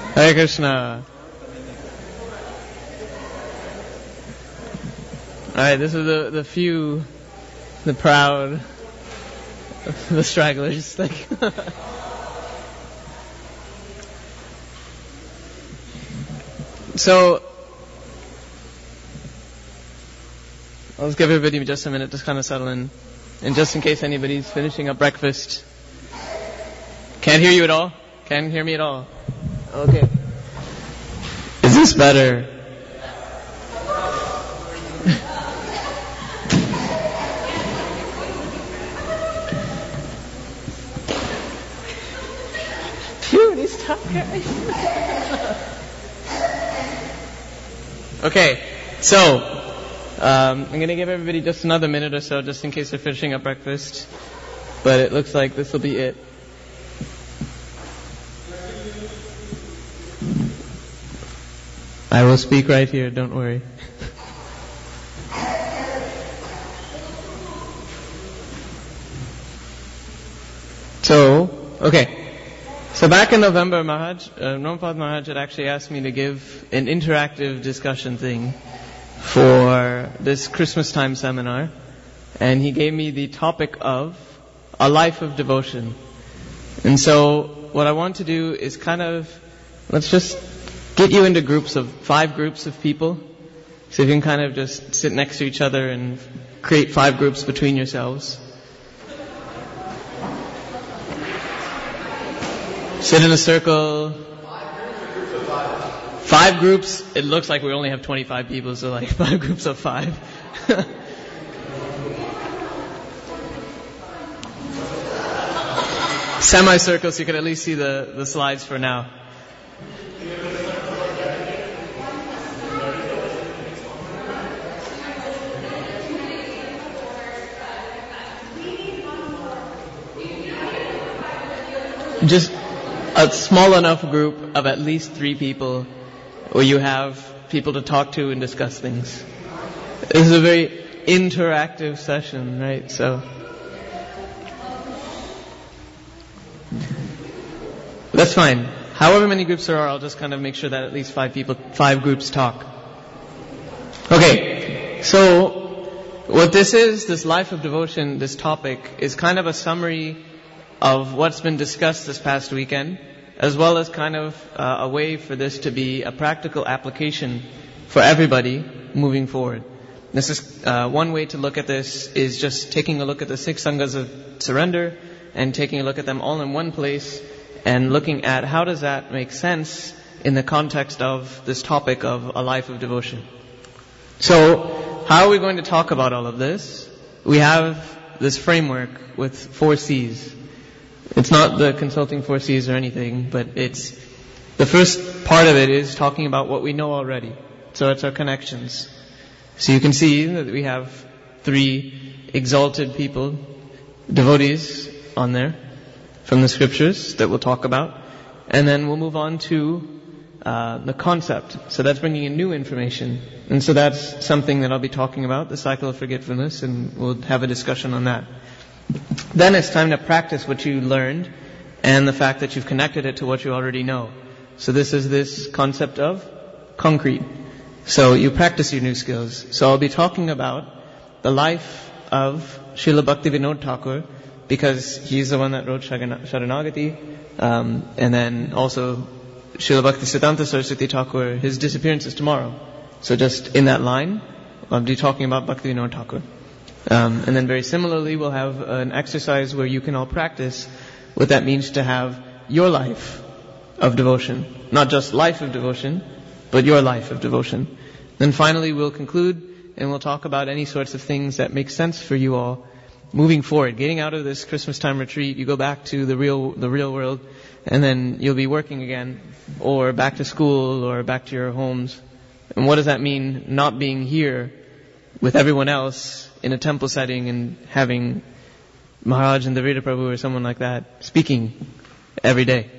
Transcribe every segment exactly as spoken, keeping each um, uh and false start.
Hare Krishna. Alright, this is the, the few, the proud, the stragglers. Like so, I'll give everybody just a minute to kind of settle in. And just in case anybody's finishing up breakfast. Can't hear you at all? Can't hear me at all? Okay. Is this better? Phew, these tough guys. Okay, so um, I'm going to give everybody just another minute or so, just in case they're finishing up breakfast. But it looks like this will be it. I will speak right here, don't worry. So, okay. So back in November, Maharaj, uh, Nomapad Maharaj had actually asked me to give an interactive discussion thing for this Christmas time seminar. And he gave me the topic of a life of devotion. And so what I want to do is kind of, let's just get you into groups of, five groups of people. So you can kind of just sit next to each other and create five groups between yourselves. Sit in a circle. Five groups. It looks like we only have twenty-five people, so like five groups of five. Semicircle, so you can at least see the, the slides for now. Just a small enough group of at least three people where you have people to talk to and discuss things. This is a very interactive session, right? So that's fine. However many groups there are, I'll just kind of make sure that at least five people, five groups talk. Okay, so what this is, this life of devotion, this topic, is kind of a summary of what's been discussed this past weekend, as well as kind of uh, a way for this to be a practical application for everybody moving forward. This is uh, one way to look at this is just taking a look at the six sanghas of surrender and taking a look at them all in one place and looking at how does that make sense in the context of this topic of a life of devotion. So, how are we going to talk about all of this? We have this framework with four C's. It's not the consulting four C's or anything, but it's the first part of it is talking about what we know already. So it's our connections. So you can see that we have three exalted people, devotees on there from the scriptures that we'll talk about. And then we'll move on to uh, the concept. So that's bringing in new information. And so that's something that I'll be talking about, the cycle of forgetfulness, and we'll have a discussion on that. Then it's time to practice what you learned and the fact that you've connected it to what you already know. So this is this concept of concrete. So you practice your new skills. So I'll be talking about the life of Srila Bhaktivinoda Thakur, because he's the one that wrote Sharanagati, um, and then also Srila Bhaktisiddhanta Saraswati Thakur, his disappearance is tomorrow. So just in that line, I'll be talking about Bhaktivinoda Thakur. Um, and then very similarly, we'll have an exercise where you can all practice what that means to have your life of devotion. Not just life of devotion, but your life of devotion. Then finally, we'll conclude and we'll talk about any sorts of things that make sense for you all moving forward. Getting out of this Christmas time retreat, you go back to the real, the real world, and then you'll be working again, or back to school, or back to your homes. And what does that mean, not being here with everyone else in a temple setting and having Maharaj and Devida Prabhu or someone like that speaking every day?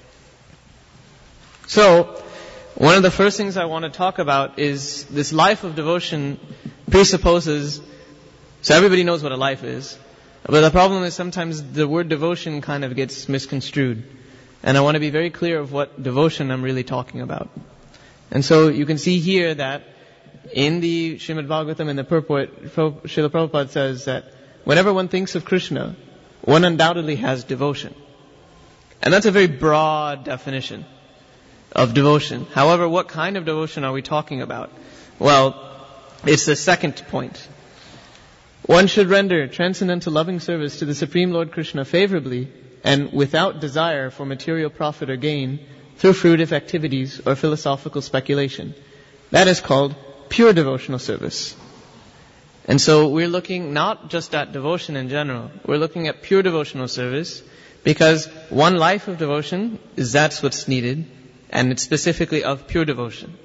So, one of the first things I want to talk about is this life of devotion presupposes, so everybody knows what a life is, but the problem is sometimes the word devotion kind of gets misconstrued. And I want to be very clear of what devotion I'm really talking about. And so you can see here that in the Srimad Bhagavatam, in the purport, Srila Prabhupada says that whenever one thinks of Krishna, one undoubtedly has devotion. And that's a very broad definition of devotion. However, what kind of devotion are we talking about? Well, it's the second point. One should render transcendental loving service to the Supreme Lord Krishna favorably and without desire for material profit or gain through fruitive activities or philosophical speculation. That is called pure devotional service. And so we're looking not just at devotion in general, we're looking at pure devotional service because one life of devotion is that's what's needed, and it's specifically of pure devotion.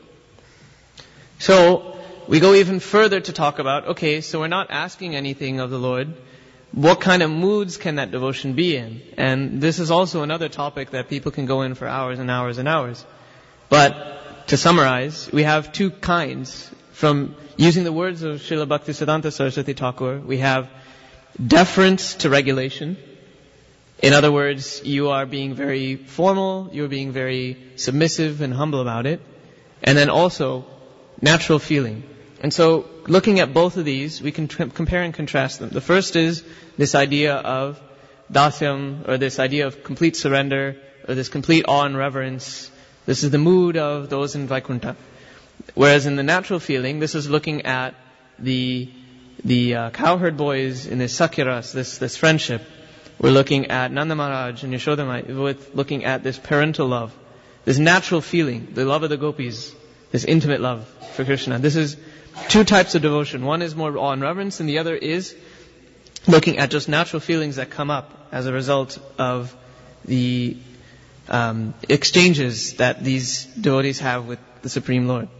So we go even further to talk about, okay, so we're not asking anything of the Lord. What kind of moods can that devotion be in? And this is also another topic that people can go in for hours and hours and hours. But to summarize, we have two kinds. From using the words of Srila Bhaktisiddhanta Saraswati Thakur, we have deference to regulation. In other words, you are being very formal, you're being very submissive and humble about it. And then also, natural feeling. And so, looking at both of these, we can tr- compare and contrast them. The first is this idea of dasyam, or this idea of complete surrender, or this complete awe and reverence. This is the mood of those in Vaikuntha. Whereas in the natural feeling, this is looking at the the uh, cowherd boys in this Sakyaras, this this friendship. We're looking at Nanda Maharaj and Yashoda with looking at this parental love, this natural feeling, the love of the gopis, this intimate love for Krishna. This is two types of devotion. One is more awe and reverence, and the other is looking at just natural feelings that come up as a result of the um, exchanges that these devotees have with the Supreme Lord.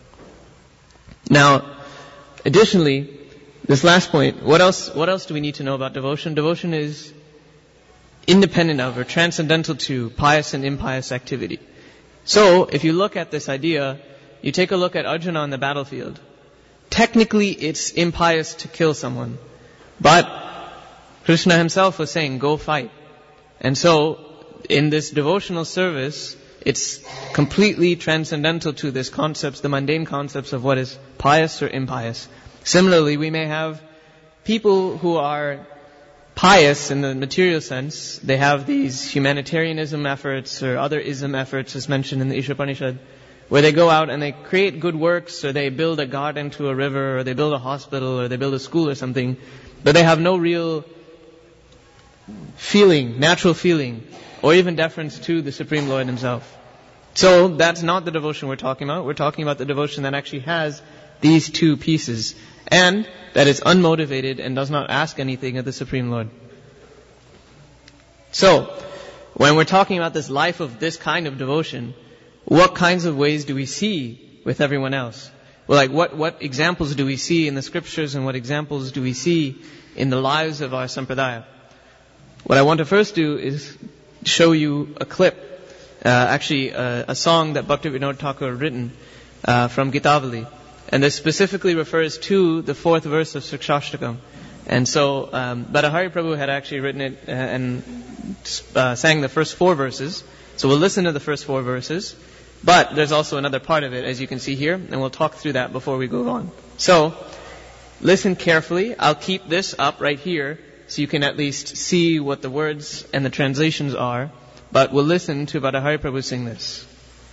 Now, additionally, this last point, what else, what else do we need to know about devotion? Devotion is independent of or transcendental to pious and impious activity. So, if you look at this idea, you take a look at Arjuna on the battlefield. Technically, it's impious to kill someone. But Krishna himself was saying, go fight. And so, in this devotional service, it's completely transcendental to this concepts, the mundane concepts of what is pious or impious. Similarly, we may have people who are pious in the material sense. They have these humanitarianism efforts or other ism efforts as mentioned in the Ishopanishad, where they go out and they create good works, or they build a garden to a river, or they build a hospital, or they build a school or something, but they have no real feeling, natural feeling, or even deference to the Supreme Lord himself. So that's not the devotion we're talking about. We're talking about the devotion that actually has these two pieces, and that is unmotivated and does not ask anything of the Supreme Lord. So, when we're talking about this life of this kind of devotion, what kinds of ways do we see with everyone else? Well, like what, what examples do we see in the scriptures, and what examples do we see in the lives of our sampradaya? What I want to first do is show you a clip, uh, actually a, a song that Bhaktivinoda Thakur had written uh, from Gitavali. And this specifically refers to the fourth verse of Sikshashtakam. And so, um, Bhattahari Prabhu had actually written it uh, and uh, sang the first four verses. So we'll listen to the first four verses. But there's also another part of it, as you can see here, and we'll talk through that before we go on. So, listen carefully. I'll keep this up right here, so you can at least see what the words and the translations are. But we'll listen to Bhattahari Prabhu sing this.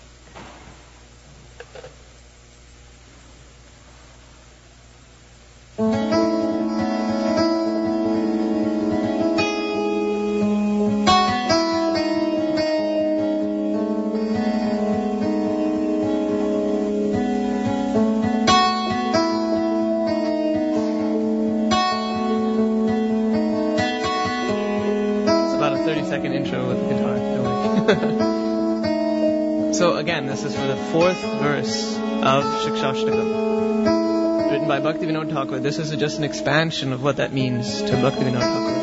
So again, this is for the fourth verse of Sikshashtakam, written by Bhaktivinoda Thakur. This is just an expansion of what that means to Bhaktivinoda Thakur.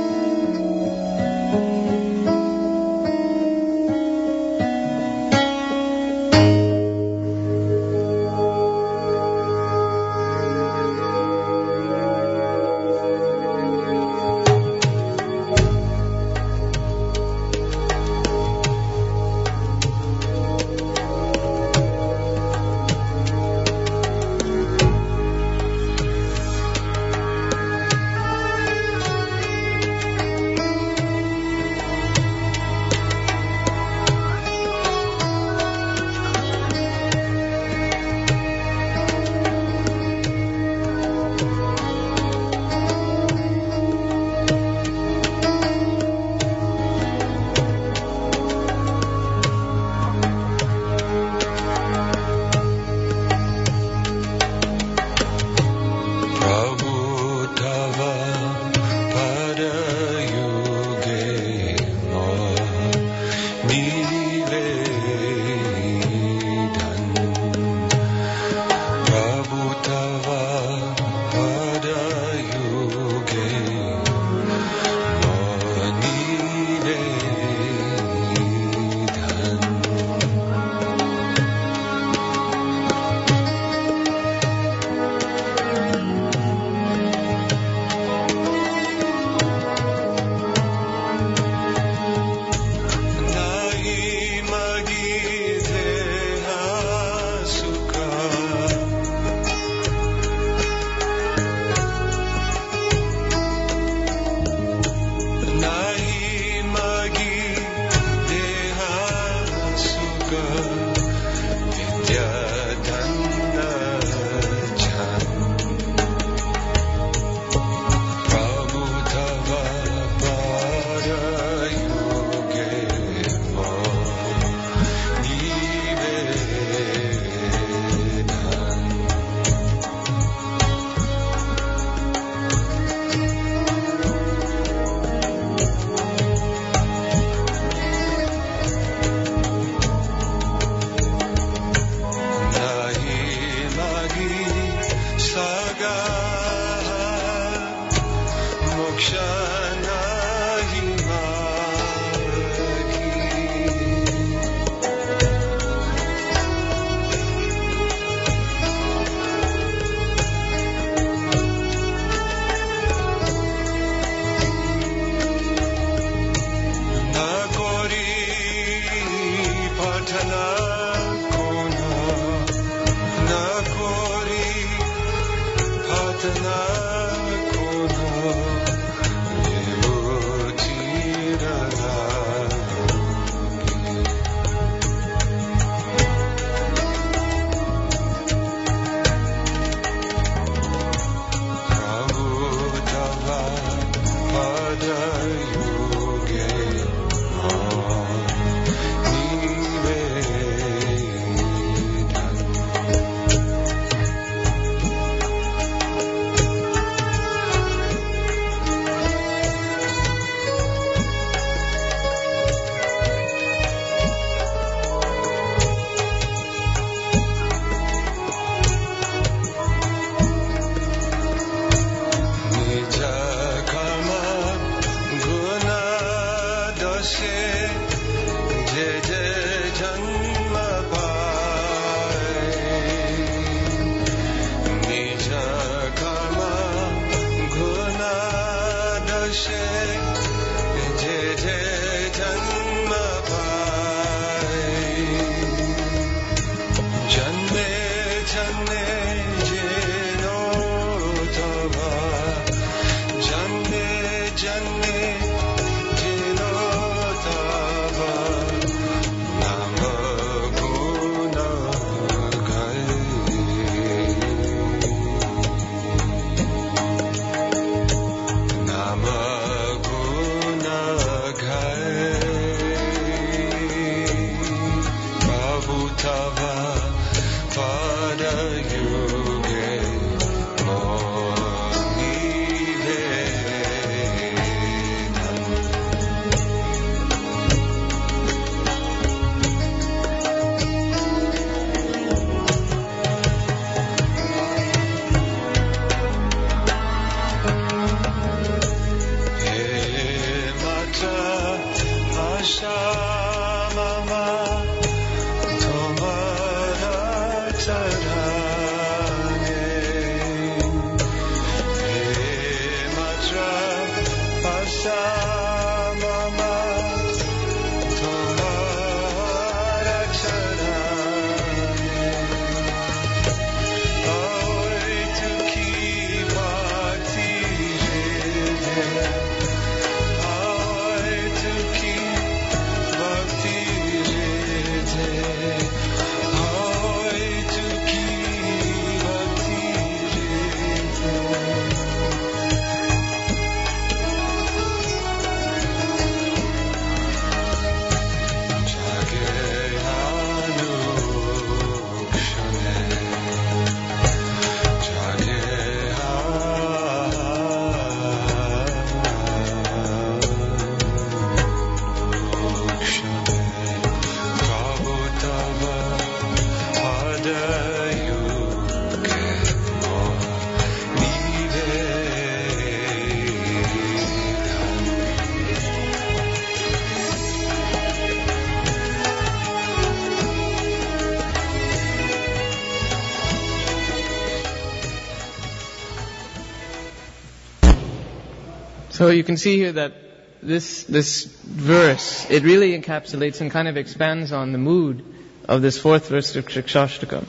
So you can see here that this this verse, it really encapsulates and kind of expands on the mood of this fourth verse of Shikshashtakam.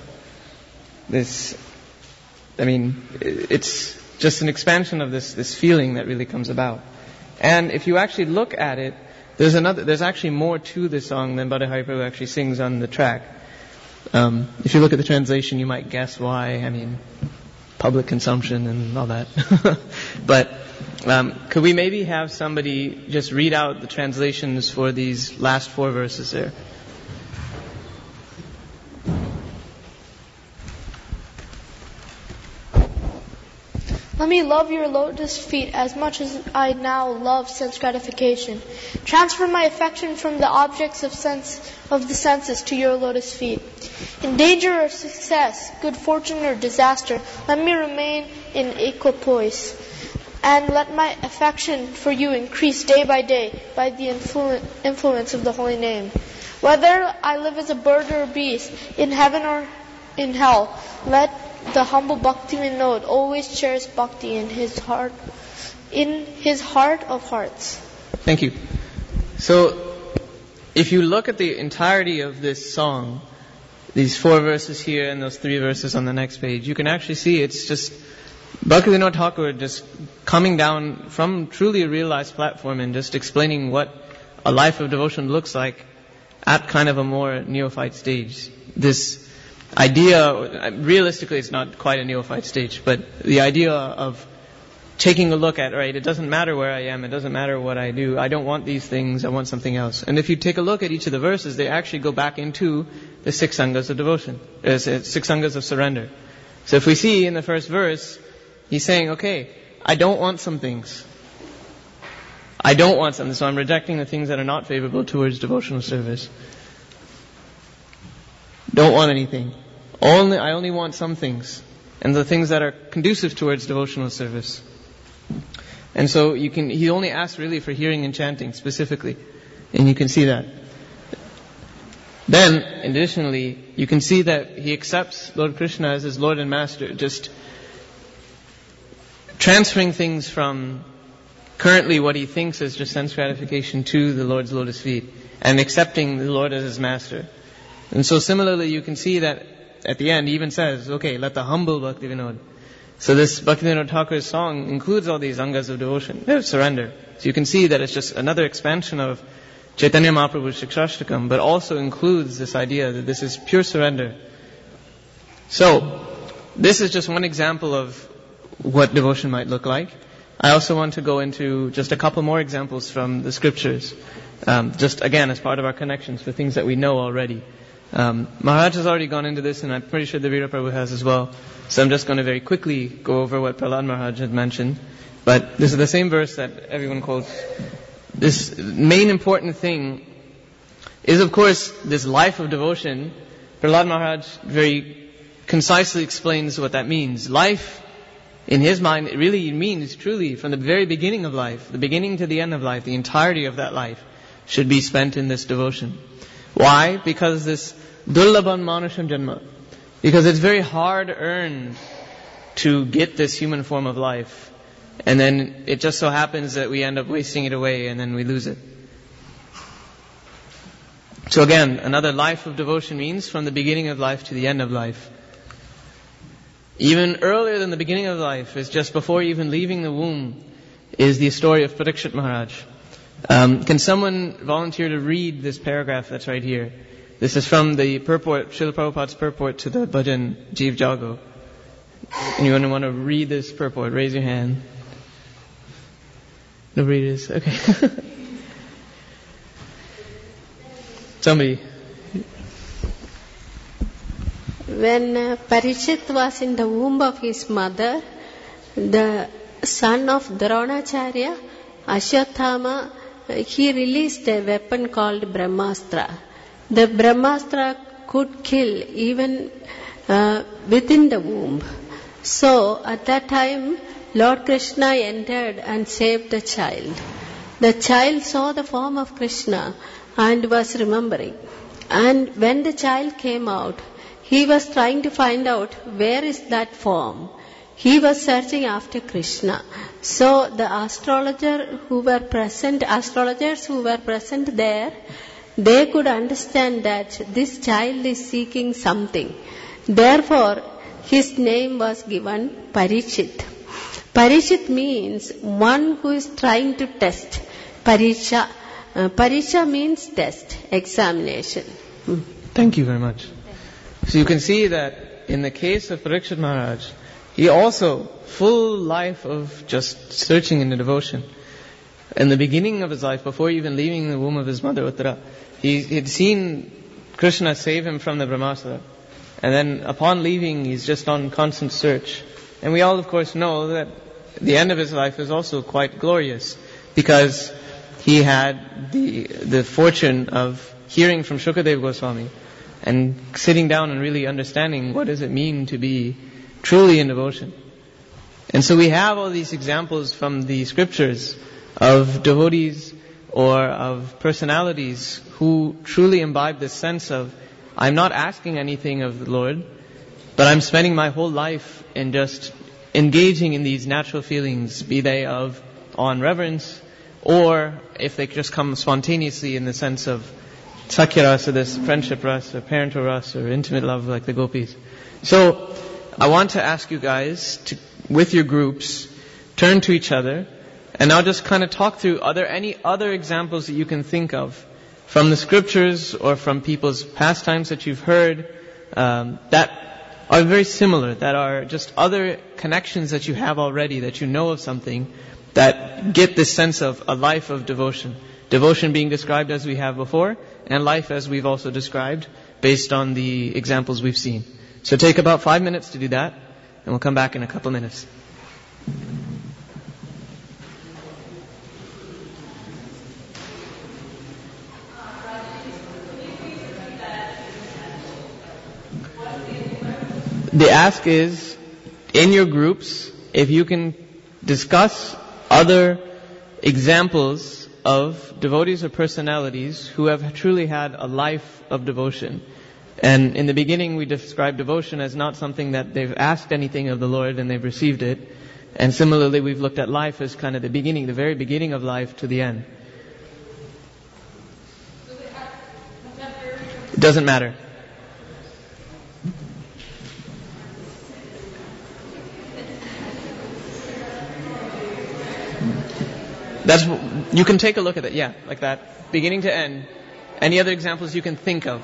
This, I mean, it's just an expansion of this this feeling that really comes about. And if you actually look at it, there's another. There's actually more to this song than Bhattacharya Prabhu actually sings on the track. Um, if you look at the translation, you might guess why. I mean, public consumption and all that. But um, could we maybe have somebody just read out the translations for these last four verses there? Let me love your lotus feet as much as I now love sense gratification. Transfer my affection from the objects of sense of the senses to your lotus feet. In danger or success, good fortune or disaster, let me remain in equipoise. And let my affection for you increase day by day by the influ- influence of the holy name. Whether I live as a bird or a beast, in heaven or in hell, let the humble Bhakti Vinod always cherish Bhakti in his heart, in his heart of hearts. Thank you. So, if you look at the entirety of this song, these four verses here and those three verses on the next page, you can actually see it's just Bhaktivinoda Thakur just coming down from truly a realized platform and just explaining what a life of devotion looks like at kind of a more neophyte stage. This idea, realistically it's not quite a neophyte stage, but the idea of taking a look at, right, it doesn't matter where I am, it doesn't matter what I do, I don't want these things, I want something else. And if you take a look at each of the verses, they actually go back into the six sanghas of devotion, uh, six sanghas of surrender. So if we see in the first verse, he's saying, okay, I don't want some things. I don't want something, so I'm rejecting the things that are not favorable towards devotional service. Don't want anything. Only I only want some things, and the things that are conducive towards devotional service. And so you can. He only asks really for hearing and chanting specifically, and you can see that. Then, additionally, you can see that he accepts Lord Krishna as his Lord and Master, just transferring things from currently what he thinks is just sense gratification to the Lord's lotus feet, and accepting the Lord as his Master. And so similarly, you can see that at the end, he even says, okay, let the humble Bhakti Vinod. So this Bhakti Vinod Thakur's song includes all these angas of devotion, of surrender. So you can see that it's just another expansion of Chaitanya Mahaprabhu's Shikshashtakam, but also includes this idea that this is pure surrender. So, this is just one example of what devotion might look like. I also want to go into just a couple more examples from the scriptures, um, just again as part of our connections for things that we know already. Um, Maharaj has already gone into this, and I'm pretty sure the Veera Prabhu has as well. So I'm just going to very quickly go over what Prahlad Maharaj had mentioned. But this is the same verse that everyone quotes. This main important thing is, of course, this life of devotion. Prahlad Maharaj very concisely explains what that means. Life, in his mind, it really means truly from the very beginning of life, the beginning to the end of life, the entirety of that life should be spent in this devotion. Why? Because this dullabhan manusham janma. Because it's very hard earned to get this human form of life. And then it just so happens that we end up wasting it away and then we lose it. So again, another life of devotion means from the beginning of life to the end of life. Even earlier than the beginning of life, is just before even leaving the womb, is the story of Parikshit Maharaj. Um, can someone volunteer to read this paragraph that's right here? This is from the purport, Srila Prabhupada's purport to the bhajan, Jeev Jago. Anyone want to read this purport? Raise your hand. Nobody is? Okay. Somebody. When uh, Parikshit was in the womb of his mother, the son of Dronacharya, Ashwatthama, he released a weapon called Brahmastra. The Brahmastra could kill even uh, within the womb. So at that time, Lord Krishna entered and saved the child. The child saw the form of Krishna and was remembering. And when the child came out, he was trying to find out where is that form. He was searching after Krishna. So the astrologer who were present, astrologers who were present there, they could understand that this child is seeking something. Therefore, his name was given Parikshit. Parikshit means one who is trying to test. Pariksha, Uh, Pariksha means test, examination. Hmm. Thank you very much. So you can see that in the case of Parikshit Maharaj, he also, full life of just searching in the devotion. In the beginning of his life, before even leaving the womb of his mother Uttara, he had seen Krishna save him from the Brahmasura. And then upon leaving, he's just on constant search. And we all of course know that the end of his life is also quite glorious, because he had the the fortune of hearing from Shukadeva Goswami and sitting down and really understanding what does it mean to be truly in devotion. And so we have all these examples from the scriptures of devotees or of personalities who truly imbibe this sense of, I'm not asking anything of the Lord, but I'm spending my whole life in just engaging in these natural feelings, be they of awe and reverence, or if they just come spontaneously in the sense of Sakhya rasa, this friendship rasa, parental rasa, or intimate love like the gopis. So, I want to ask you guys to, with your groups, turn to each other, and now just kind of talk through, are there any other examples that you can think of from the scriptures or from people's pastimes that you've heard um, that are very similar, that are just other connections that you have already, that you know of something, that get this sense of a life of devotion. Devotion being described as we have before, and life as we've also described, based on the examples we've seen. So take about five minutes to do that, and we'll come back in a couple minutes. The ask is, in your groups, if you can discuss other examples of devotees or personalities who have truly had a life of devotion. And in the beginning we described devotion as not something that they've asked anything of the Lord and they've received it. And similarly we've looked at life as kind of the beginning, the very beginning of life to the end. It doesn't matter. That's, you can take a look at it, yeah, like that, beginning to end. Any other examples you can think of?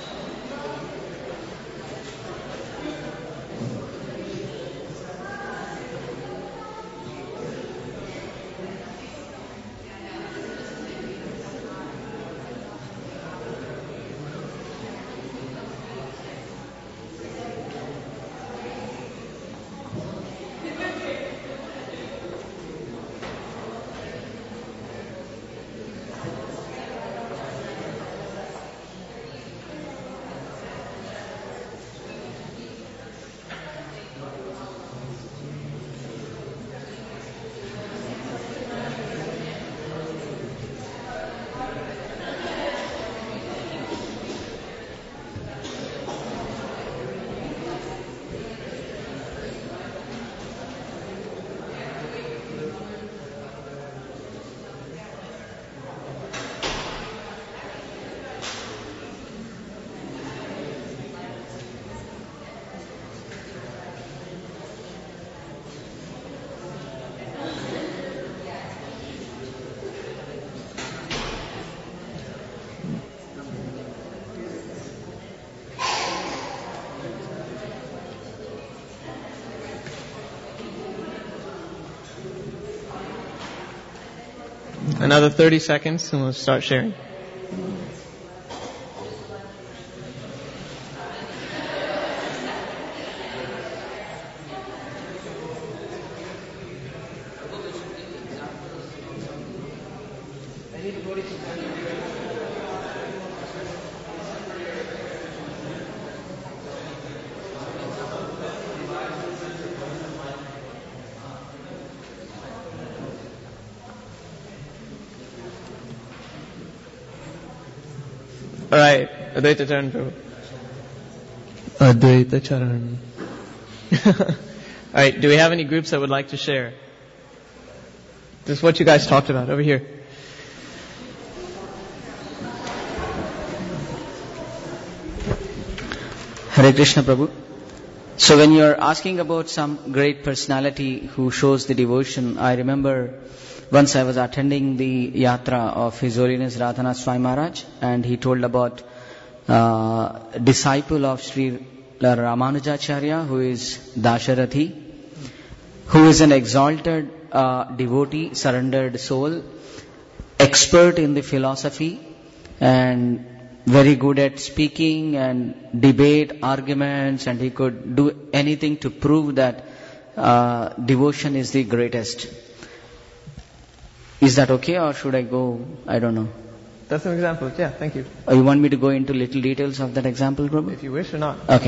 Another thirty seconds and we'll start sharing. Alright, Advaita Charan Prabhu. Advaita Charan. Alright, do we have any groups that would like to share? This is what you guys talked about over here. Hare Krishna Prabhu. So when you're asking about some great personality who shows the devotion, I remember once I was attending the yatra of His Holiness Radhanath Swami Maharaj, and he told about uh, disciple of Sri Ramanujacharya, who is Dasharathi, who is an exalted uh, devotee, surrendered soul, expert in the philosophy, and very good at speaking and debate, arguments, and he could do anything to prove that uh, devotion is the greatest. Is that okay, or should I go? I don't know. That's an example. Yeah, thank you. Or you want me to go into little details of that example, Prabhu? If you wish or not. Okay.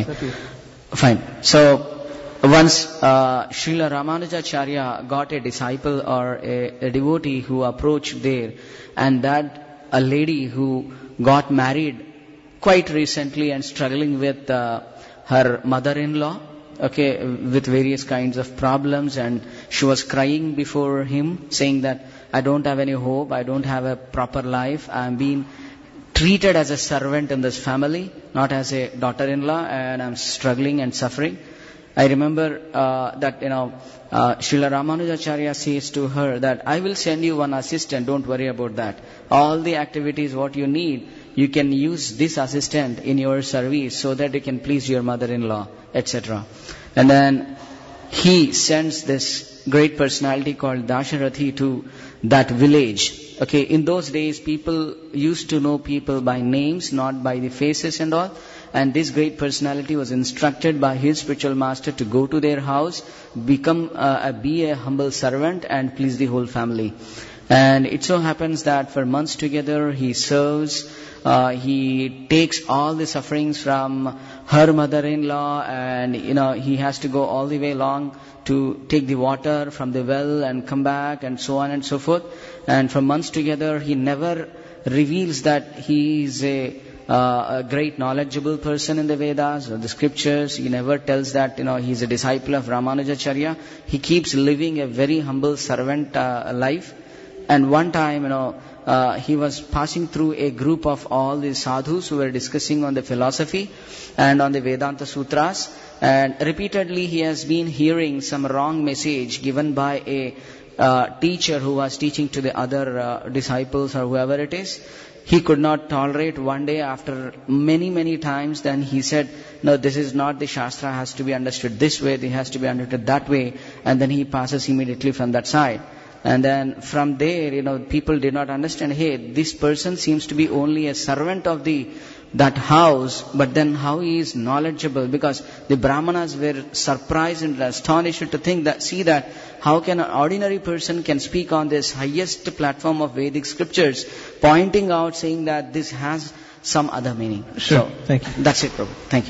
Fine. So, once uh, Srila Ramanujacharya got a disciple or a, a devotee who approached there, and that a lady who got married quite recently and struggling with uh, her mother-in-law, okay, with various kinds of problems, and she was crying before him, saying that, I don't have any hope, I don't have a proper life, I am being treated as a servant in this family, not as a daughter-in-law, and I'm struggling and suffering. I remember uh, that, you know, uh, Srila Ramanujacharya says to her that, I will send you one assistant, don't worry about that. All the activities, what you need, you can use this assistant in your service so that you can please your mother-in-law, et cetera. And then he sends this great personality called Dasharathi to that village. Okay, in those days, people used to know people by names, not by the faces and all. And this great personality was instructed by his spiritual master to go to their house, become uh, a, be a humble servant, and please the whole family. And it so happens that for months together he serves, uh, he takes all the sufferings from her mother-in-law, and you know he has to go all the way along to take the water from the well and come back, and so on and so forth. And for months together he never reveals that he is a Uh, a great knowledgeable person in the Vedas or the scriptures. He never tells that, you know, he's a disciple of Ramanujacharya. He keeps living a very humble servant uh, life. And one time, you know, uh, he was passing through a group of all the sadhus who were discussing on the philosophy and on the Vedanta Sutras. And repeatedly he has been hearing some wrong message given by a uh, teacher who was teaching to the other uh, disciples or whoever it is. He could not tolerate. One day, after many, many times, then he said, no, this is not the Shastra, has to be understood this way, it has to be understood that way. And then he passes immediately from that side. And then from there, you know, people did not understand, hey, this person seems to be only a servant of the that house, but then how he is knowledgeable, because the Brahmanas were surprised and astonished to think that, see that, how can an ordinary person can speak on this highest platform of Vedic scriptures, pointing out, saying that this has some other meaning. Sure, so, thank you. That's it, Prabhu. Thank you.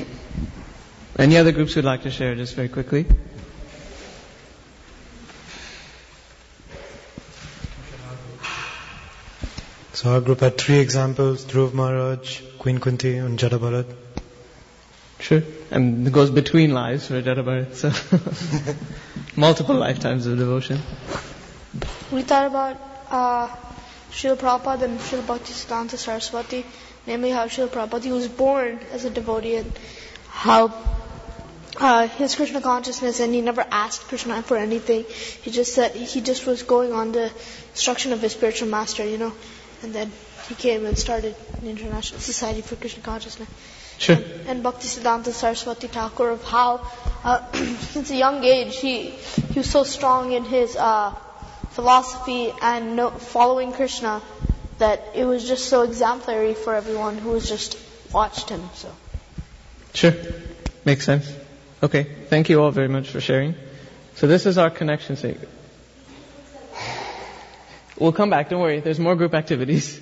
Any other groups who would like to share just very quickly? So our group had three examples: Dhruv Maharaj, Queen Kunti, and Jada Bharat. Sure. And it goes between lives for Jada Bharat. So multiple lifetimes of devotion. We thought about uh, Srila Prabhupada and Srila Bhaktisiddhanta Saraswati, namely how Srila Prabhupada was born as a devotee, and how uh, his Krishna consciousness, and he never asked Krishna for anything. He just said he just was going on the instruction of his spiritual master, you know. And then he came and started the International Society for Krishna Consciousness. Sure. And, and Bhaktisiddhanta Saraswati Thakur, of how, uh, since a young age, he he was so strong in his uh, philosophy and no, following Krishna, that it was just so exemplary for everyone who was just watched him. So. Sure. Makes sense. Okay. Thank you all very much for sharing. So this is our connection statement. We'll come back, don't worry. There's more group activities.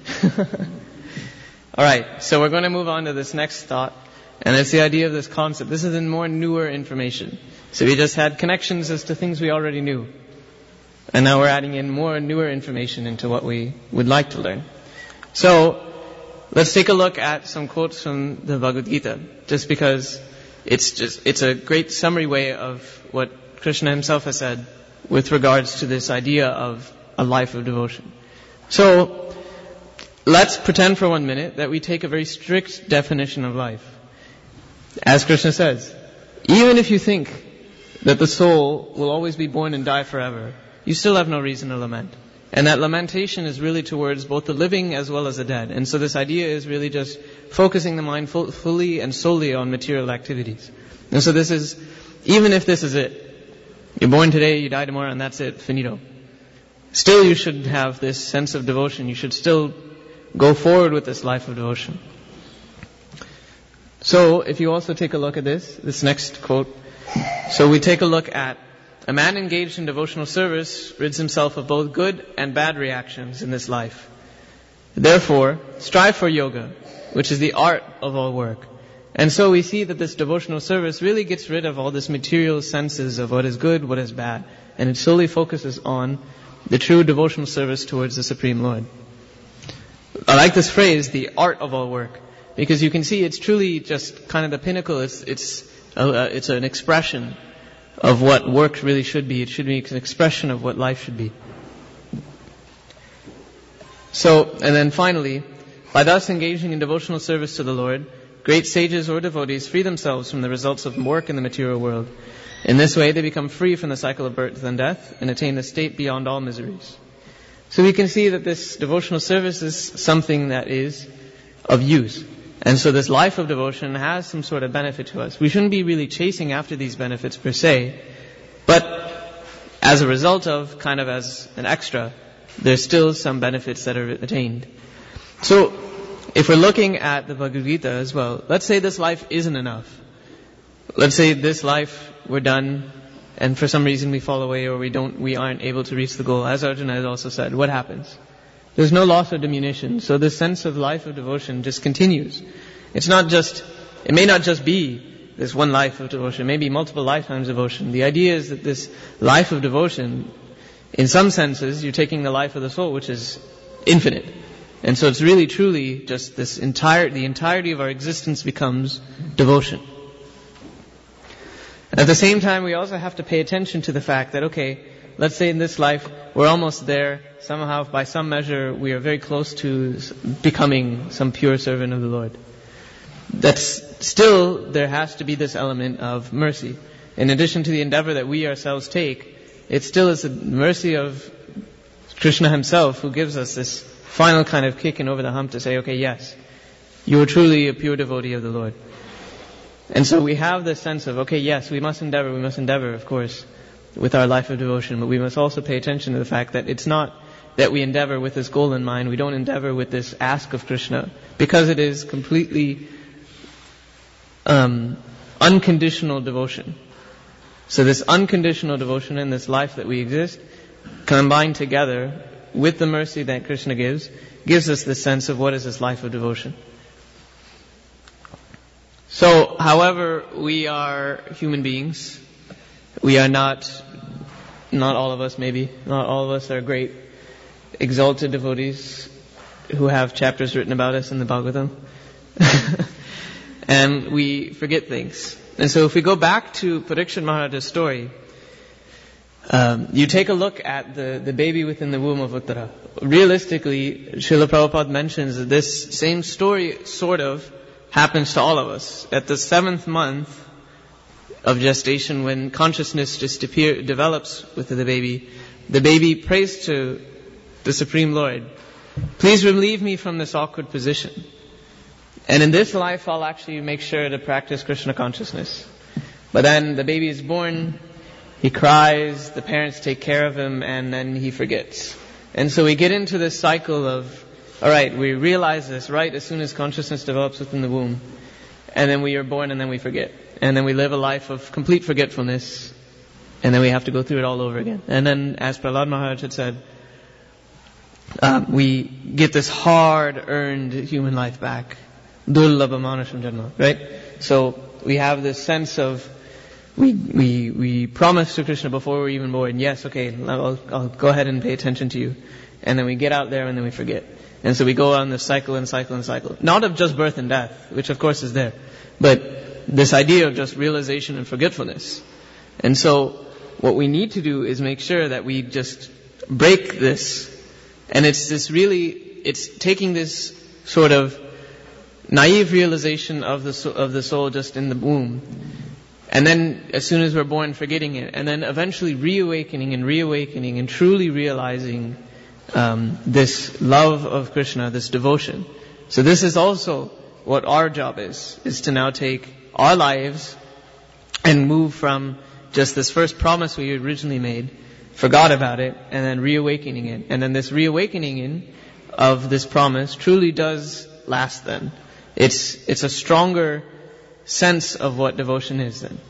Alright, so we're going to move on to this next thought. And it's the idea of this concept. This is in more newer information. So we just had connections as to things we already knew. And now we're adding in more newer information into what we would like to learn. So, let's take a look at some quotes from the Bhagavad Gita. Just because it's just, it's a great summary way of what Krishna himself has said with regards to this idea of a life of devotion. So, let's pretend for one minute that we take a very strict definition of life. As Krishna says, even if you think that the soul will always be born and die forever, you still have no reason to lament. And that lamentation is really towards both the living as well as the dead. And so this idea is really just focusing the mind full, fully and solely on material activities. And so this is, even if this is it, you're born today, you die tomorrow, and that's it, finito. Still you should have this sense of devotion. You should still go forward with this life of devotion. So, if you also take a look at this, this next quote. So we take a look at, a man engaged in devotional service rids himself of both good and bad reactions in this life. Therefore, strive for yoga, which is the art of all work. And so we see that this devotional service really gets rid of all this material senses of what is good, what is bad. And it solely focuses on the true devotional service towards the Supreme Lord. I like this phrase, the art of all work, because you can see it's truly just kind of the pinnacle. It's it's uh, it's an expression of what work really should be. It should be an expression of what life should be. So, and then finally, by thus engaging in devotional service to the Lord, great sages or devotees free themselves from the results of work in the material world. In this way, they become free from the cycle of birth and death and attain the state beyond all miseries. So we can see that this devotional service is something that is of use. And so this life of devotion has some sort of benefit to us. We shouldn't be really chasing after these benefits per se, but as a result of, kind of as an extra, there's still some benefits that are attained. So, if we're looking at the Bhagavad Gita as well, let's say this life isn't enough. Let's say this life, we're done, and for some reason we fall away or we don't, we aren't able to reach the goal. As Arjuna has also said, what happens? There's no loss or diminution. So this sense of life of devotion just continues. It's not just, it may not just be this one life of devotion, maybe multiple lifetimes of devotion. The idea is that this life of devotion, in some senses, you're taking the life of the soul, which is infinite. And so it's really truly just this entire, the entirety of our existence becomes devotion. At the same time, we also have to pay attention to the fact that, okay, let's say in this life, we're almost there. Somehow, by some measure, we are very close to becoming some pure servant of the Lord. That's still, there has to be this element of mercy. In addition to the endeavor that we ourselves take, it still is the mercy of Krishna himself who gives us this final kind of kicking over the hump to say, okay, yes, you are truly a pure devotee of the Lord. And so we have this sense of, okay, yes, we must endeavor, we must endeavor, of course, with our life of devotion, but we must also pay attention to the fact that it's not that we endeavor with this goal in mind. We don't endeavor with this ask of Krishna, because it is completely um, unconditional devotion. So this unconditional devotion in this life that we exist, combined together with the mercy that Krishna gives, gives us this sense of what is this life of devotion. So, however, we are human beings. We are not, not all of us maybe, not all of us are great, exalted devotees who have chapters written about us in the Bhagavatam. And we forget things. And so if we go back to Parikshit Maharaja's story, um, you take a look at the, the baby within the womb of Uttara. Realistically, Srila Prabhupada mentions that this same story sort of happens to all of us. At the seventh month of gestation, when consciousness just appear, develops with the baby, the baby prays to the Supreme Lord, please relieve me from this awkward position. And in this life, I'll actually make sure to practice Krishna consciousness. But then the baby is born, he cries, the parents take care of him, and then he forgets. And so we get into this cycle of, alright, we realize this right as soon as consciousness develops within the womb. And then we are born and then we forget. And then we live a life of complete forgetfulness. And then we have to go through it all over again. And then, as Prahlad Maharaj had said, um, we get this hard-earned human life back. Durlabha manasham janma, right? So we have this sense of, we we we promise to Krishna before we're even born, yes, okay, I'll, I'll go ahead and pay attention to you. And then we get out there and then we forget. And so we go on this cycle and cycle and cycle. Not of just birth and death, which of course is there, but this idea of just realization and forgetfulness. And so what we need to do is make sure that we just break this. And it's this really, it's taking this sort of naive realization of the of the soul just in the womb. And then as soon as we're born, forgetting it. And then eventually reawakening and reawakening and truly realizing um, this love of Krishna, this devotion. So this is also what our job is, is to now take our lives and move from just this first promise we originally made, forgot about it, and then reawakening it. And then this reawakening in of this promise truly does last then. It's, it's a stronger sense of what devotion is then.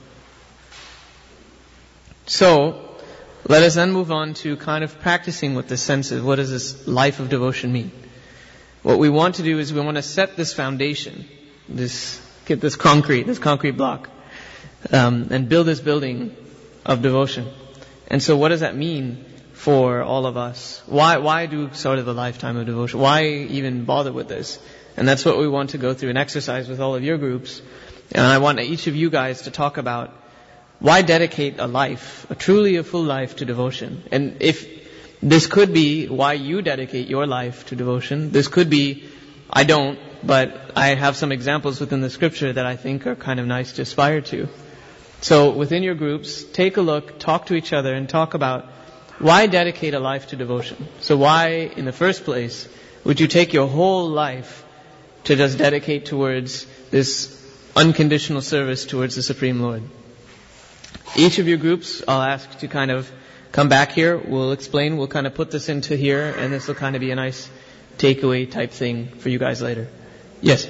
So, let us then move on to kind of practicing what this sense is. What does this life of devotion mean? What we want to do is we want to set this foundation, this, get this concrete, this concrete block, um, and build this building of devotion. And so what does that mean for all of us? Why, why do sort of a lifetime of devotion? Why even bother with this? And that's what we want to go through and exercise with all of your groups. And I want each of you guys to talk about why dedicate a life, a truly a full life to devotion. And if this could be why you dedicate your life to devotion, this could be, I don't, but I have some examples within the scripture that I think are kind of nice to aspire to. So within your groups, take a look, talk to each other, and talk about why dedicate a life to devotion. So why, in the first place, would you take your whole life to just dedicate towards this unconditional service towards the Supreme Lord? Each of your groups, I'll ask to kind of come back here. We'll explain. We'll kind of put this into here, and this will kind of be a nice takeaway type thing for you guys later. Yes?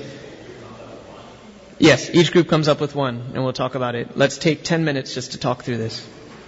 Yes, each group comes up with one, and we'll talk about it. Let's take ten minutes just to talk through this.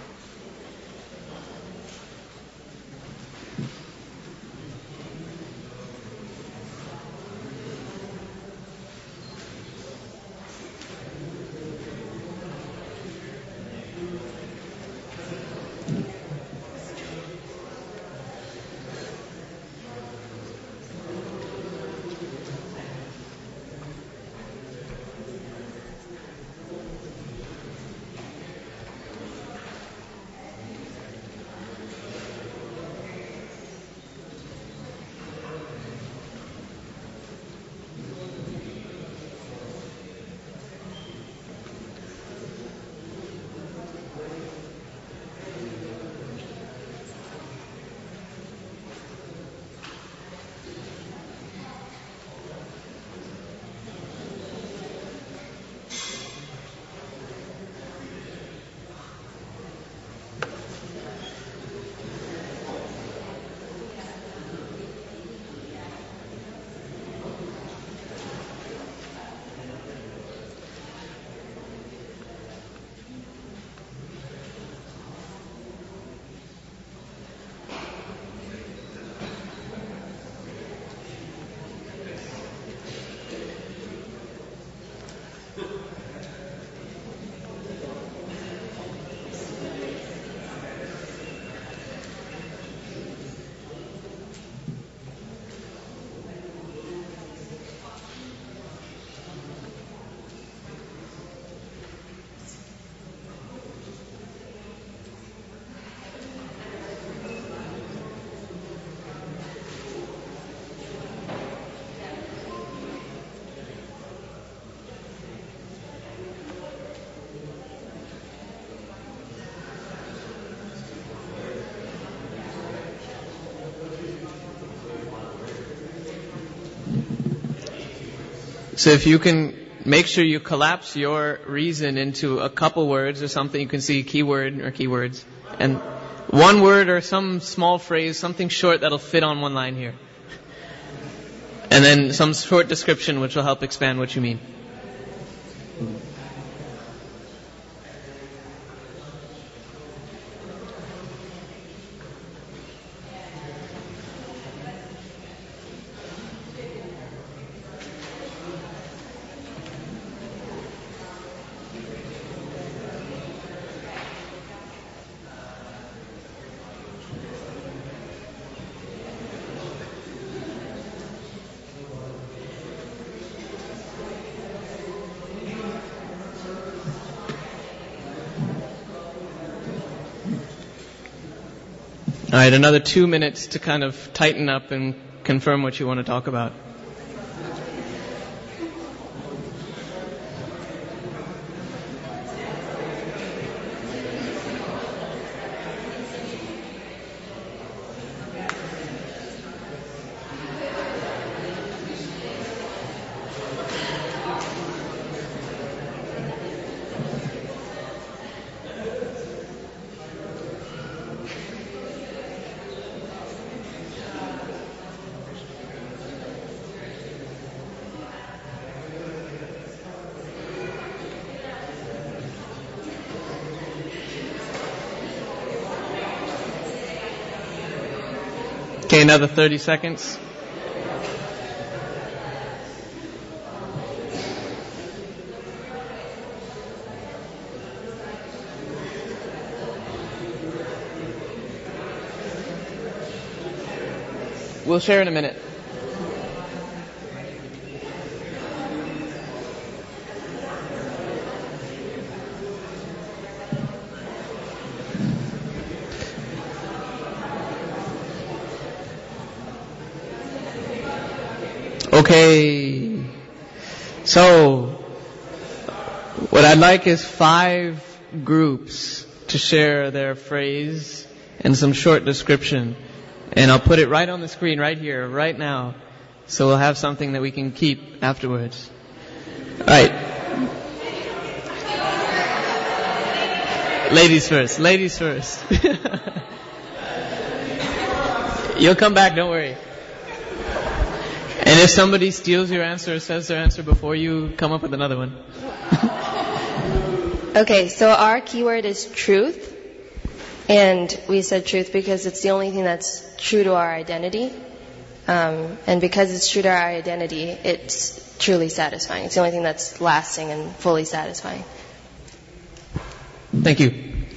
So if you can make sure you collapse your reason into a couple words or something, you can see keyword or keywords, and one word or some small phrase, something short that'll fit on one line here. And then some short description which will help expand what you mean. All right, another two minutes to kind of tighten up and confirm what you want to talk about. Okay, another thirty seconds. We'll share in a minute. Okay. So, what I'd like is five groups to share their phrase and some short description. And I'll put it right on the screen right here, right now. So we'll have something that we can keep afterwards. Alright. Ladies first. Ladies first. You'll come back, don't worry. And if somebody steals your answer or says their answer before you, come up with another one. Okay, so our keyword is truth. And we said truth because it's the only thing that's true to our identity. Um, and because it's true to our identity, it's truly satisfying. It's the only thing that's lasting and fully satisfying. Thank you.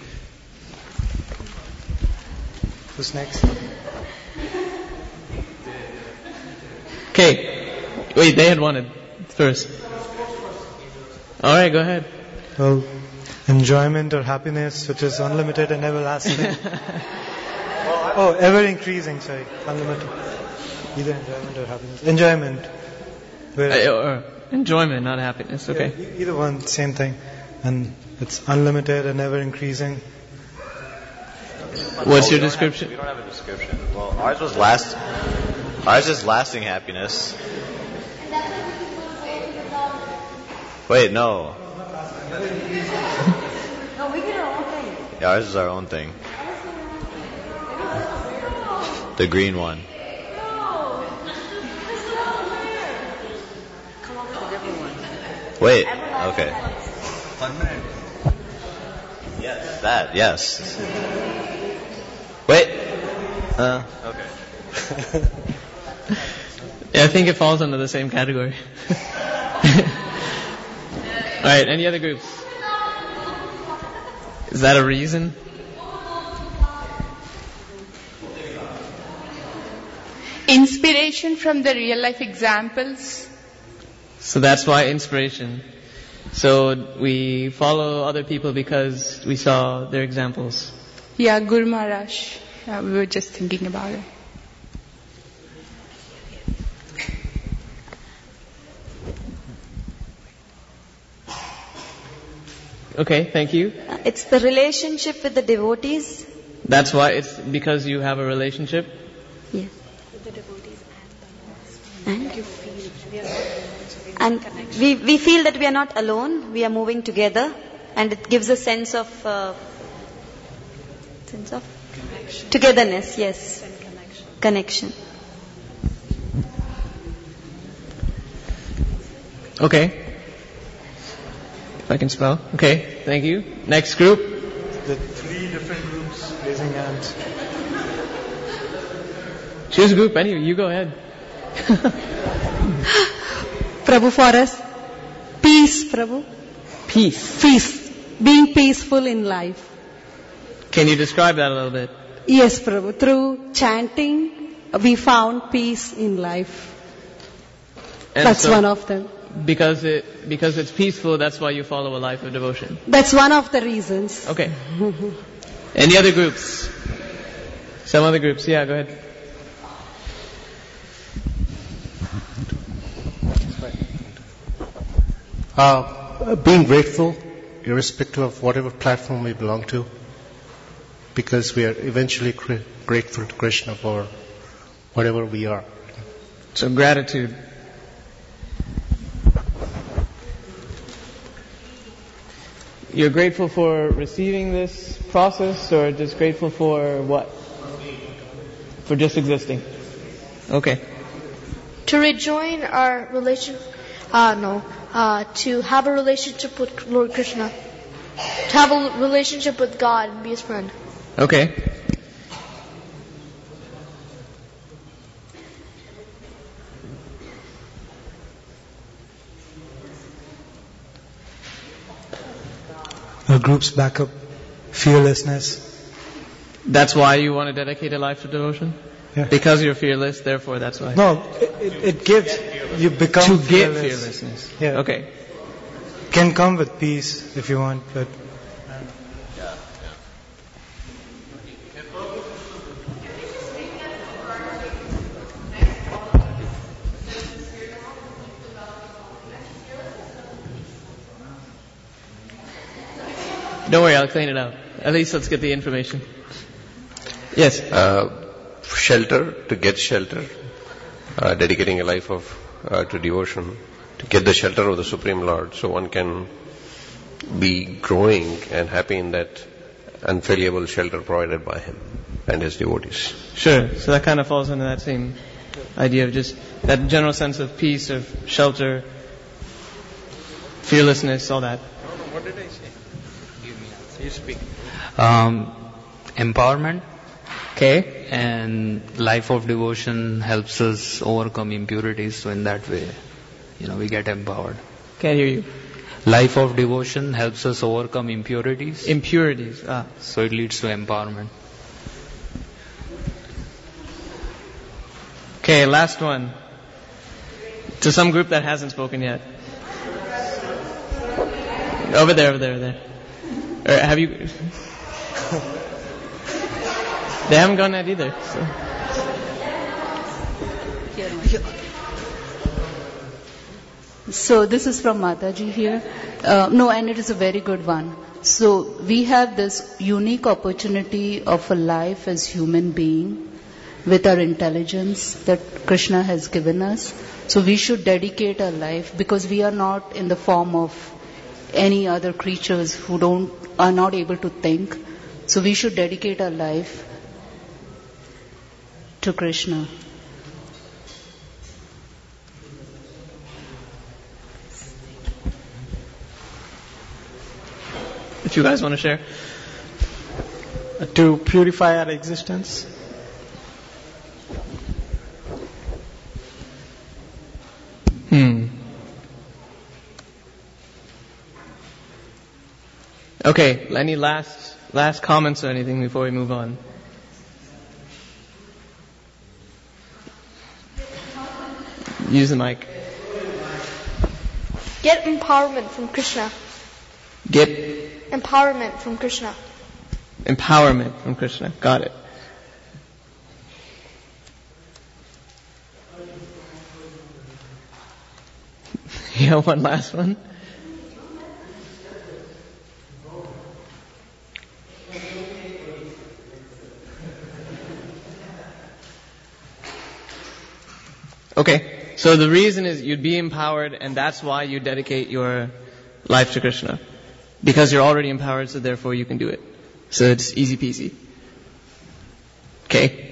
Who's next? Okay. Wait, they had wanted first. Alright, go ahead. Well, enjoyment or happiness, which is unlimited and everlasting. Oh, ever increasing, sorry. Unlimited. Either enjoyment or happiness. Enjoyment. Uh, or enjoyment, not happiness, okay. Yeah, either one, same thing. And it's unlimited and ever increasing. What's your description? We don't have a description. Well, ours was last. Ours is lasting happiness. Wait, no. No, we get our own thing. Yeah, ours is our own thing. The green one. Come up with a different one. Wait. Okay. Yes. That. Yes. Wait. Uh. Okay. Yeah, I think it falls under the same category. Alright, any other groups? Is that a reason? Inspiration from the real life examples. So that's why inspiration. So we follow other people because we saw their examples. Yeah, Guru Maharaj. Yeah, we were just thinking about it. Okay, thank you. It's the relationship with the devotees. That's why it's because you have a relationship? Yes. With the devotees and you feel we are and we, we feel that we are not alone, we are moving together, and it gives a sense of uh, sense of connection. Togetherness, yes. And connection. Connection. Okay. If I can spell. Okay, thank you. Next group. The three different groups raising hands. Choose a group, anyway. You go ahead. Prabhu, for us, peace, Prabhu. Peace. Peace. Being peaceful in life. Can you describe that a little bit? Yes, Prabhu. Through chanting, we found peace in life. And that's so, one of them. Because it because it's peaceful, that's why you follow a life of devotion. That's one of the reasons. Okay. Any other groups? Some other groups? Yeah, go ahead. Uh, being grateful, irrespective of whatever platform we belong to, because we are eventually cr- grateful to Krishna for whatever we are. So gratitude. You're grateful for receiving this process, or just grateful for what? For just existing. Okay. To rejoin our relation, uh, no, uh, to have a relationship with Lord Krishna. To have a relationship with God and be His friend. Okay. our group's backup, fearlessness. That's why you want to dedicate a life to devotion? Yeah. Because you're fearless, therefore that's why. No, it, it gives, you become to fearless. get fearlessness. Yeah. Okay. Can come with peace if you want, but... Don't worry, I'll clean it up. At least let's get the information. Yes? Uh, shelter, to get shelter, uh, dedicating a life of uh, to devotion, to get the shelter of the Supreme Lord, so one can be growing and happy in that unfailable shelter provided by Him and His devotees. Sure. So that kind of falls into that same idea of just that general sense of peace, of shelter, fearlessness, all that. What did I say? You speak. Um, empowerment. Okay. And life of devotion helps us overcome impurities. So in that way, you know, we get empowered. Can't hear you. Life of devotion helps us overcome impurities. Impurities. Ah. So it leads to empowerment. Okay, last one. To some group that hasn't spoken yet. Over there, over there, over there. Or have you... They haven't gone yet either. So. So this is from Mataji here. Uh, no, and it is a very good one. So we have this unique opportunity of a life as human being with our intelligence that Krishna has given us. So we should dedicate our life because we are not in the form of any other creatures who don't are not able to think. So we should dedicate our life to Krishna. If you guys want to share. To purify our existence. Hmm. Okay, any last last comments or anything before we move on? Use the mic. Get empowerment from Krishna. Get empowerment from Krishna. Empowerment from Krishna. Got it. Yeah, one last one. Okay, so the reason is you'd be empowered and that's why you dedicate your life to Krishna. Because you're already empowered, so therefore you can do it. So it's easy peasy. Okay.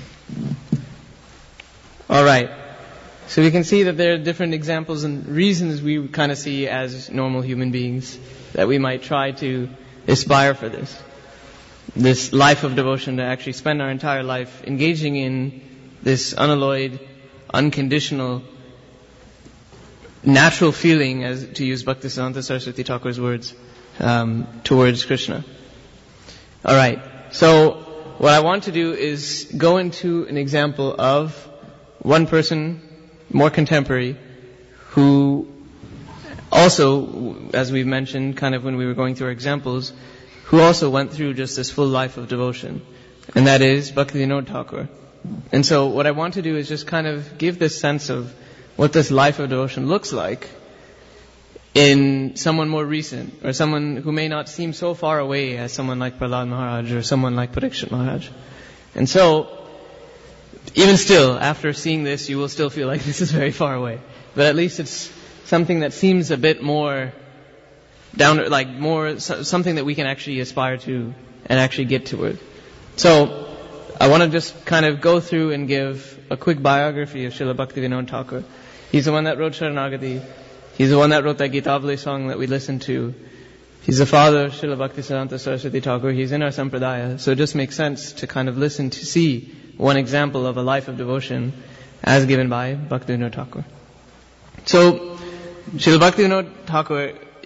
Alright. So we can see that there are different examples and reasons we kind of see as normal human beings that we might try to aspire for this. This life of devotion, to actually spend our entire life engaging in this unalloyed, unconditional, natural feeling, as to use Bhaktisiddhanta Saraswati Thakur's words, um, towards Krishna. Alright, so what I want to do is go into an example of one person, more contemporary, who also, as we've mentioned kind of when we were going through our examples, who also went through just this full life of devotion. And that is Bhaktivinoda Thakur. And so what I want to do is just kind of give this sense of what this life of devotion looks like in someone more recent, or someone who may not seem so far away as someone like Prahlad Maharaj or someone like Parikshit Maharaj. And so, even still, after seeing this, you will still feel like this is very far away. But at least it's something that seems a bit more down, like more, something that we can actually aspire to and actually get toward. So, I want to just kind of go through and give a quick biography of Srila Bhaktivinoda Thakur. He's the one that wrote Sharanagati. He's the one that wrote that Gitabali song that we listened to. He's the father of Srila Bhaktisiddhanta Saraswati Thakur. He's in our Sampradaya. So it just makes sense to kind of listen to see one example of a life of devotion as given by Bhaktivinoda Thakur. So, Srila Bhaktivinoda Thakur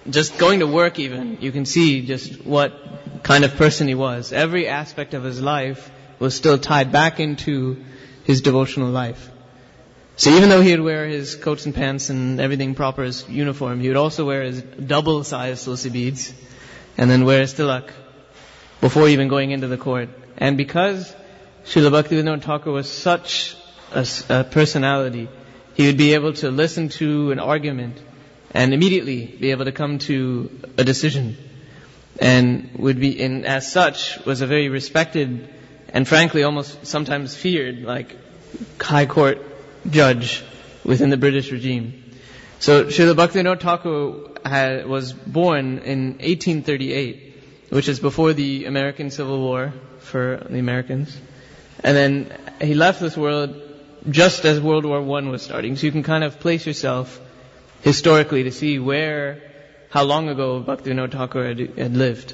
just going to work even, you can see just what kind of person he was. Every aspect of his life was still tied back into his devotional life. So even though he would wear his coats and pants and everything proper as uniform, he would also wear his double-sized tulsi beads and then wear his tilak before even going into the court. And because Srila Bhaktivinoda Thakur was such a, a personality, he would be able to listen to an argument and immediately be able to come to a decision. And would be, and as such, was a very respected and frankly almost sometimes feared, like, high court judge within the British regime. So Srila Bhaktivinoda Thakur had, was born in eighteen thirty-eight, which is before the American Civil War for the Americans. And then he left this world just as World War One was starting. So you can kind of place yourself historically to see where, how long ago Bhaktivinoda Thakur had, had lived.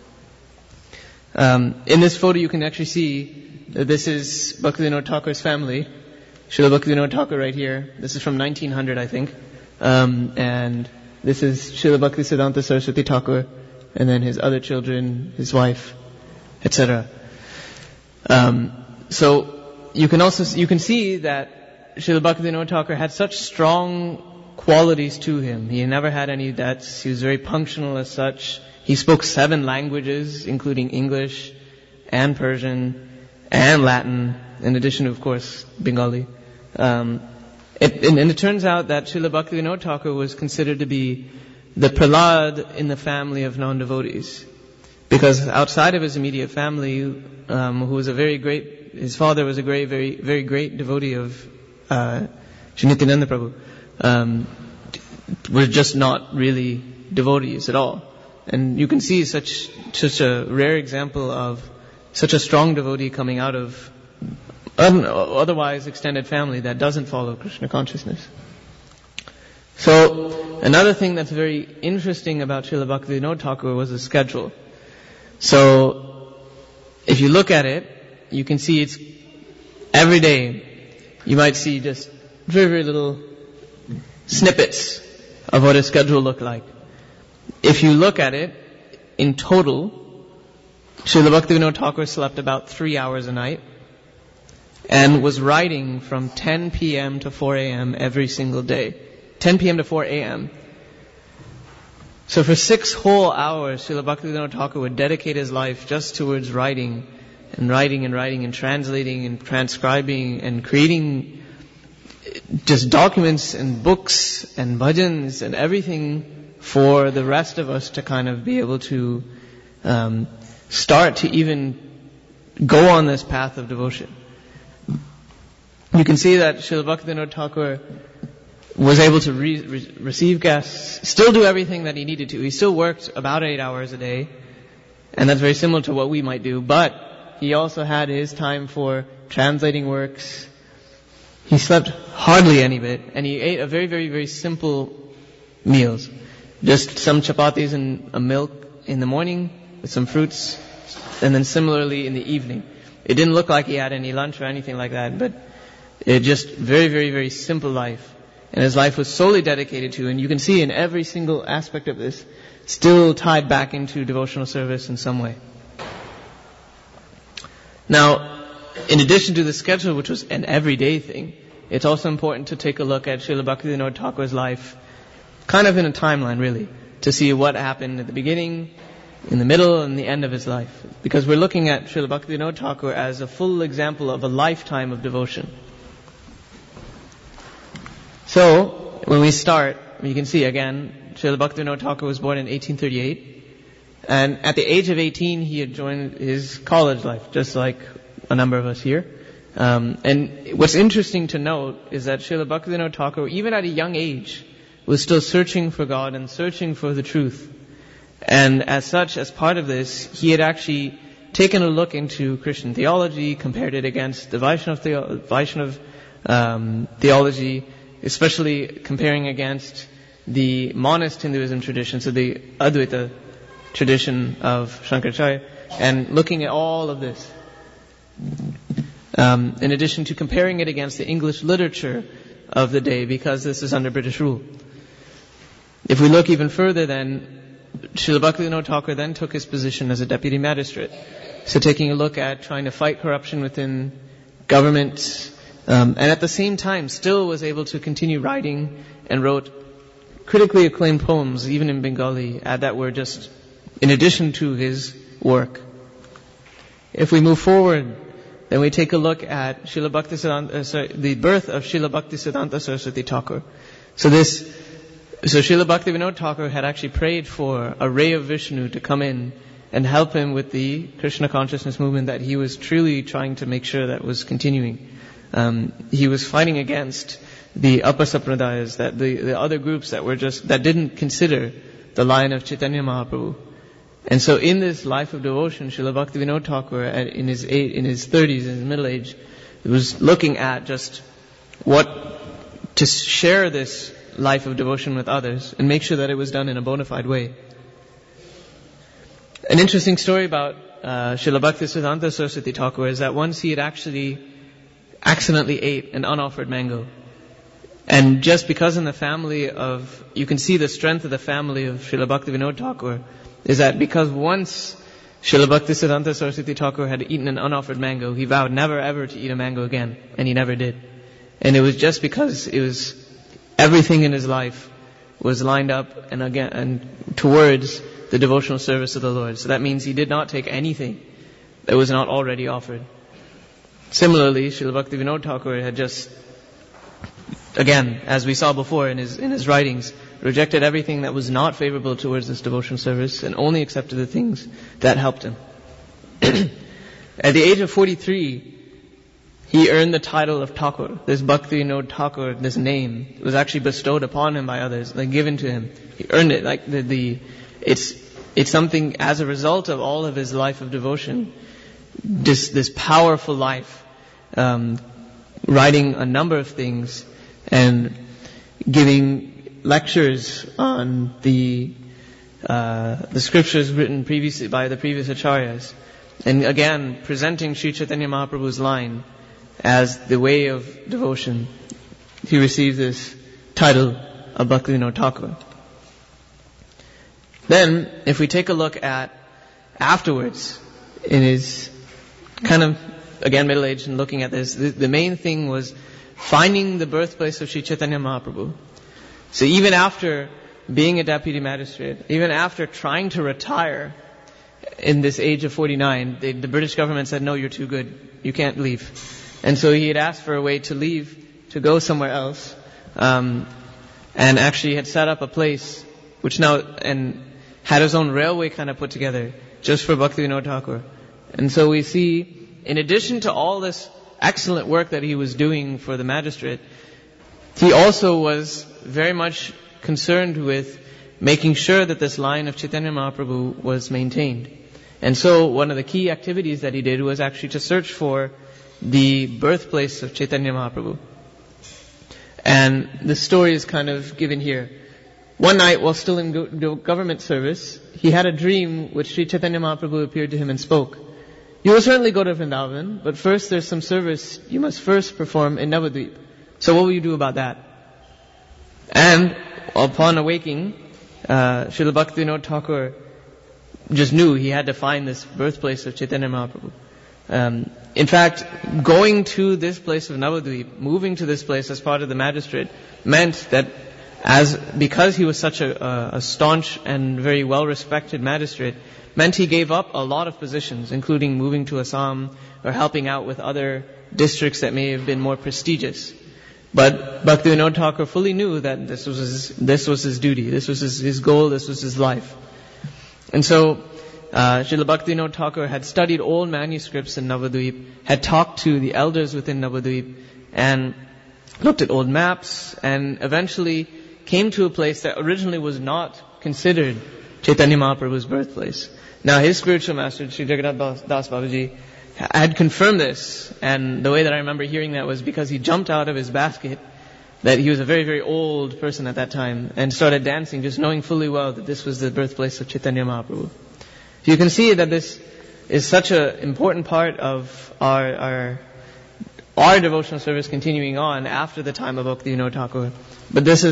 Um, in this photo you can actually see that this is Bhaktivinoda Thakur's family. Srila Bhaktivinoda Thakur right here. This is from nineteen hundred, I think. Um, and this is Srila Bhaktisiddhanta Saraswati Thakur, and then his other children, his wife, et cetera. Um, so you can also you can see that Srila Bhaktivinoda Thakur had such strong qualities to him. He never had any debts. He was very punctual as such. He spoke seven languages, including English and Persian and Latin, in addition to, of course, Bengali. Um, it, and, and it turns out that Srila Bhaktivinoda Thakur was considered to be the Prahlad in the family of non-devotees. Because outside of his immediate family, um, who was a very great, his father was a great, very, very great devotee of uh, Sri Nityananda Prabhu, um, were just not really devotees at all. And you can see such such a rare example of such a strong devotee coming out of an otherwise extended family that doesn't follow Krishna consciousness. So, another thing that's very interesting about Srila Bhaktivinoda Thakur was the schedule. So, if you look at it, you can see it's every day. You might see just very, very little snippets of what his schedule looked like. If you look at it, in total, Srila Bhaktivinoda Thakur slept about three hours a night and was writing from ten p.m. to four a.m. every single day. ten p.m. to four a.m. So for six whole hours, Srila Bhaktivinoda Thakur would dedicate his life just towards writing and writing and writing and translating and transcribing and creating just documents and books and bhajans and everything for the rest of us to kind of be able to um, start to even go on this path of devotion. You can see that Srila Bhaktivinoda Thakur was able to re- re- receive guests, still do everything that he needed to. He still worked about eight hours a day, and that's very similar to what we might do, but he also had his time for translating works. He slept hardly any bit, and he ate a very, very, very simple meals. Just some chapatis and a milk in the morning with some fruits, and then similarly in the evening. It didn't look like he had any lunch or anything like that, but it just very, very, very simple life. And his life was solely dedicated to, and you can see in every single aspect of this, still tied back into devotional service in some way. Now, in addition to the schedule, which was an everyday thing, it's also important to take a look at Srila Bhaktivinoda Thakur's life, kind of in a timeline really, to see what happened at the beginning, in the middle, and the end of his life. Because we're looking at Srila Bhaktivinoda Thakur as a full example of a lifetime of devotion. So, when we start, you can see again, Srila Bhaktivinoda Thakur was born in eighteen thirty-eight, and at the age of eighteen he had joined his college life, just like a number of us here. Um, and what's interesting to note is that Srila Bhaktivinoda Thakur, even at a young age, was still searching for God and searching for the truth. And as such, as part of this, he had actually taken a look into Christian theology, compared it against the Vaishnava, theo- Vaishnava um, theology, especially comparing against the monist Hinduism tradition, so the Advaita tradition of Shankaracharya, and looking at all of this. Um, in addition to comparing it against the English literature of the day, because this is under British rule. if we look even further, then Srila Bhaktivinoda Thakur then took his position as a deputy magistrate. So taking a look at trying to fight corruption within government, um, and at the same time still was able to continue writing and wrote critically acclaimed poems, even in Bengali, uh, that were just in addition to his work. If we move forward, then we take a look at Srila Bhaktisiddhanta, uh, sorry, the birth of Srila Bhaktisiddhanta Saraswati Thakur. So this, so Srila Bhaktivinoda Thakur had actually prayed for a ray of Vishnu to come in and help him with the Krishna consciousness movement that he was truly trying to make sure that was continuing. Um, he was fighting against the Apasapradayas, that the, the other groups that were just, that didn't consider the line of Chaitanya Mahaprabhu. And so in this life of devotion, Srila Bhaktivinoda Thakur, at, in his eight, in his thirties, in his middle age, was looking at just what, to share this life of devotion with others, and make sure that it was done in a bona fide way. An interesting story about uh, Srila Bhaktisiddhanta Saraswati Thakur is that once he had actually accidentally ate an unoffered mango. And just because in the family of, you can see the strength of the family of Srila Bhaktivinoda Thakur, is that because once Srila Bhaktisiddhanta Saraswati Thakur had eaten an unoffered mango, he vowed never ever to eat a mango again, and he never did. And it was just because it was, everything in his life was lined up and again, and towards the devotional service of the Lord. So that means he did not take anything that was not already offered. Similarly, Srila Bhaktivinoda Thakur had just, again, as we saw before in his in his writings, rejected everything that was not favorable towards this devotional service and only accepted the things that helped him. At the age of forty-three, he earned the title of Thakur. This Bhaktivinoda Thakur, this name, was actually bestowed upon him by others, like given to him. He earned it, like the, the it's it's something as a result of all of his life of devotion. This this powerful life, um, writing a number of things and giving lectures on the uh, the scriptures written previously by the previous acharyas, and again presenting Sri Chaitanya Mahaprabhu's line as the way of devotion. He received this title of Bhaktivinoda Thakur. Then, if we take a look at afterwards, in his kind of, again, middle age and looking at this, the, the main thing was finding the birthplace of Sri Chaitanya Mahaprabhu. So even after being a deputy magistrate, even after trying to retire in this age of forty-nine, they, the British government said, no, you're too good, you can't leave. And so he had asked for a way to leave, to go somewhere else, um, and actually had set up a place, which now, and had his own railway kind of put together, just for Bhaktivinoda Thakur. And so we see, in addition to all this excellent work that he was doing for the magistrate, he also was very much concerned with making sure that this line of Chaitanya Mahaprabhu was maintained. And so one of the key activities that he did was actually to search for the birthplace of Chaitanya Mahaprabhu. And the story is kind of given here. One night, while still in go- government service, he had a dream which Sri Chaitanya Mahaprabhu appeared to him and spoke. You will certainly go to Vrindavan, but first there's some service you must first perform in Navadvip. So what will you do about that? And upon awaking, uh, Srila Bhaktivinoda Thakur just knew he had to find this birthplace of Chaitanya Mahaprabhu. Um, in fact, going to this place of Navadvip, moving to this place as part of the magistrate, meant that as because he was such a, a, a staunch and very well-respected magistrate, meant he gave up a lot of positions, including moving to Assam or helping out with other districts that may have been more prestigious. But Bhaktivinoda Thakur fully knew that this was his, this was his duty, this was his, his goal, this was his life. And so, uh, Srila Bhaktivinoda Thakur had studied old manuscripts in Navadvip, had talked to the elders within Navadvip, and looked at old maps, and eventually came to a place that originally was not considered Chaitanya Mahaprabhu's birthplace. Now his spiritual master, Sri Jagannath Das Babaji, had confirmed this, and the way that I remember hearing that was because he jumped out of his basket, that he was a very, very old person at that time, and started dancing, just knowing fully well that this was the birthplace of Chaitanya Mahaprabhu. You can see that this is such an important part of our, our our devotional service continuing on after the time of Bhaktivinoda Thakur. But this is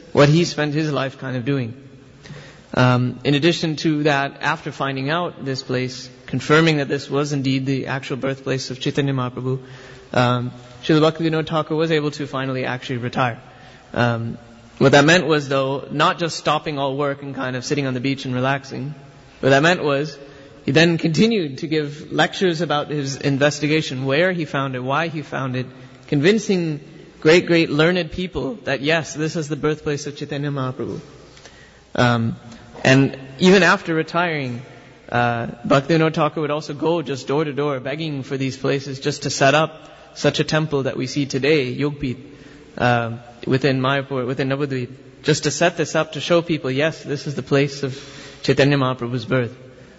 what he spent his life kind of doing. Um, in addition to that, after finding out this place, confirming that this was indeed the actual birthplace of Chaitanya Mahaprabhu, um, Srila Bhaktivinoda Thakur was able to finally actually retire. Um, what that meant was, though, not just stopping all work and kind of sitting on the beach and relaxing. What that meant was, he then continued to give lectures about his investigation, where he found it, why he found it, convincing great, great learned people that yes, this is the birthplace of Chaitanya Mahaprabhu. Um, and even after retiring, uh, Bhaktivinoda Thakur would also go just door to door begging for these places just to set up such a temple that we see today, Yogpith, uh, within Mayapur, within Navadvip, just to set this up to show people, yes, this is the place of Chaitanya Mahaprabhu's birth.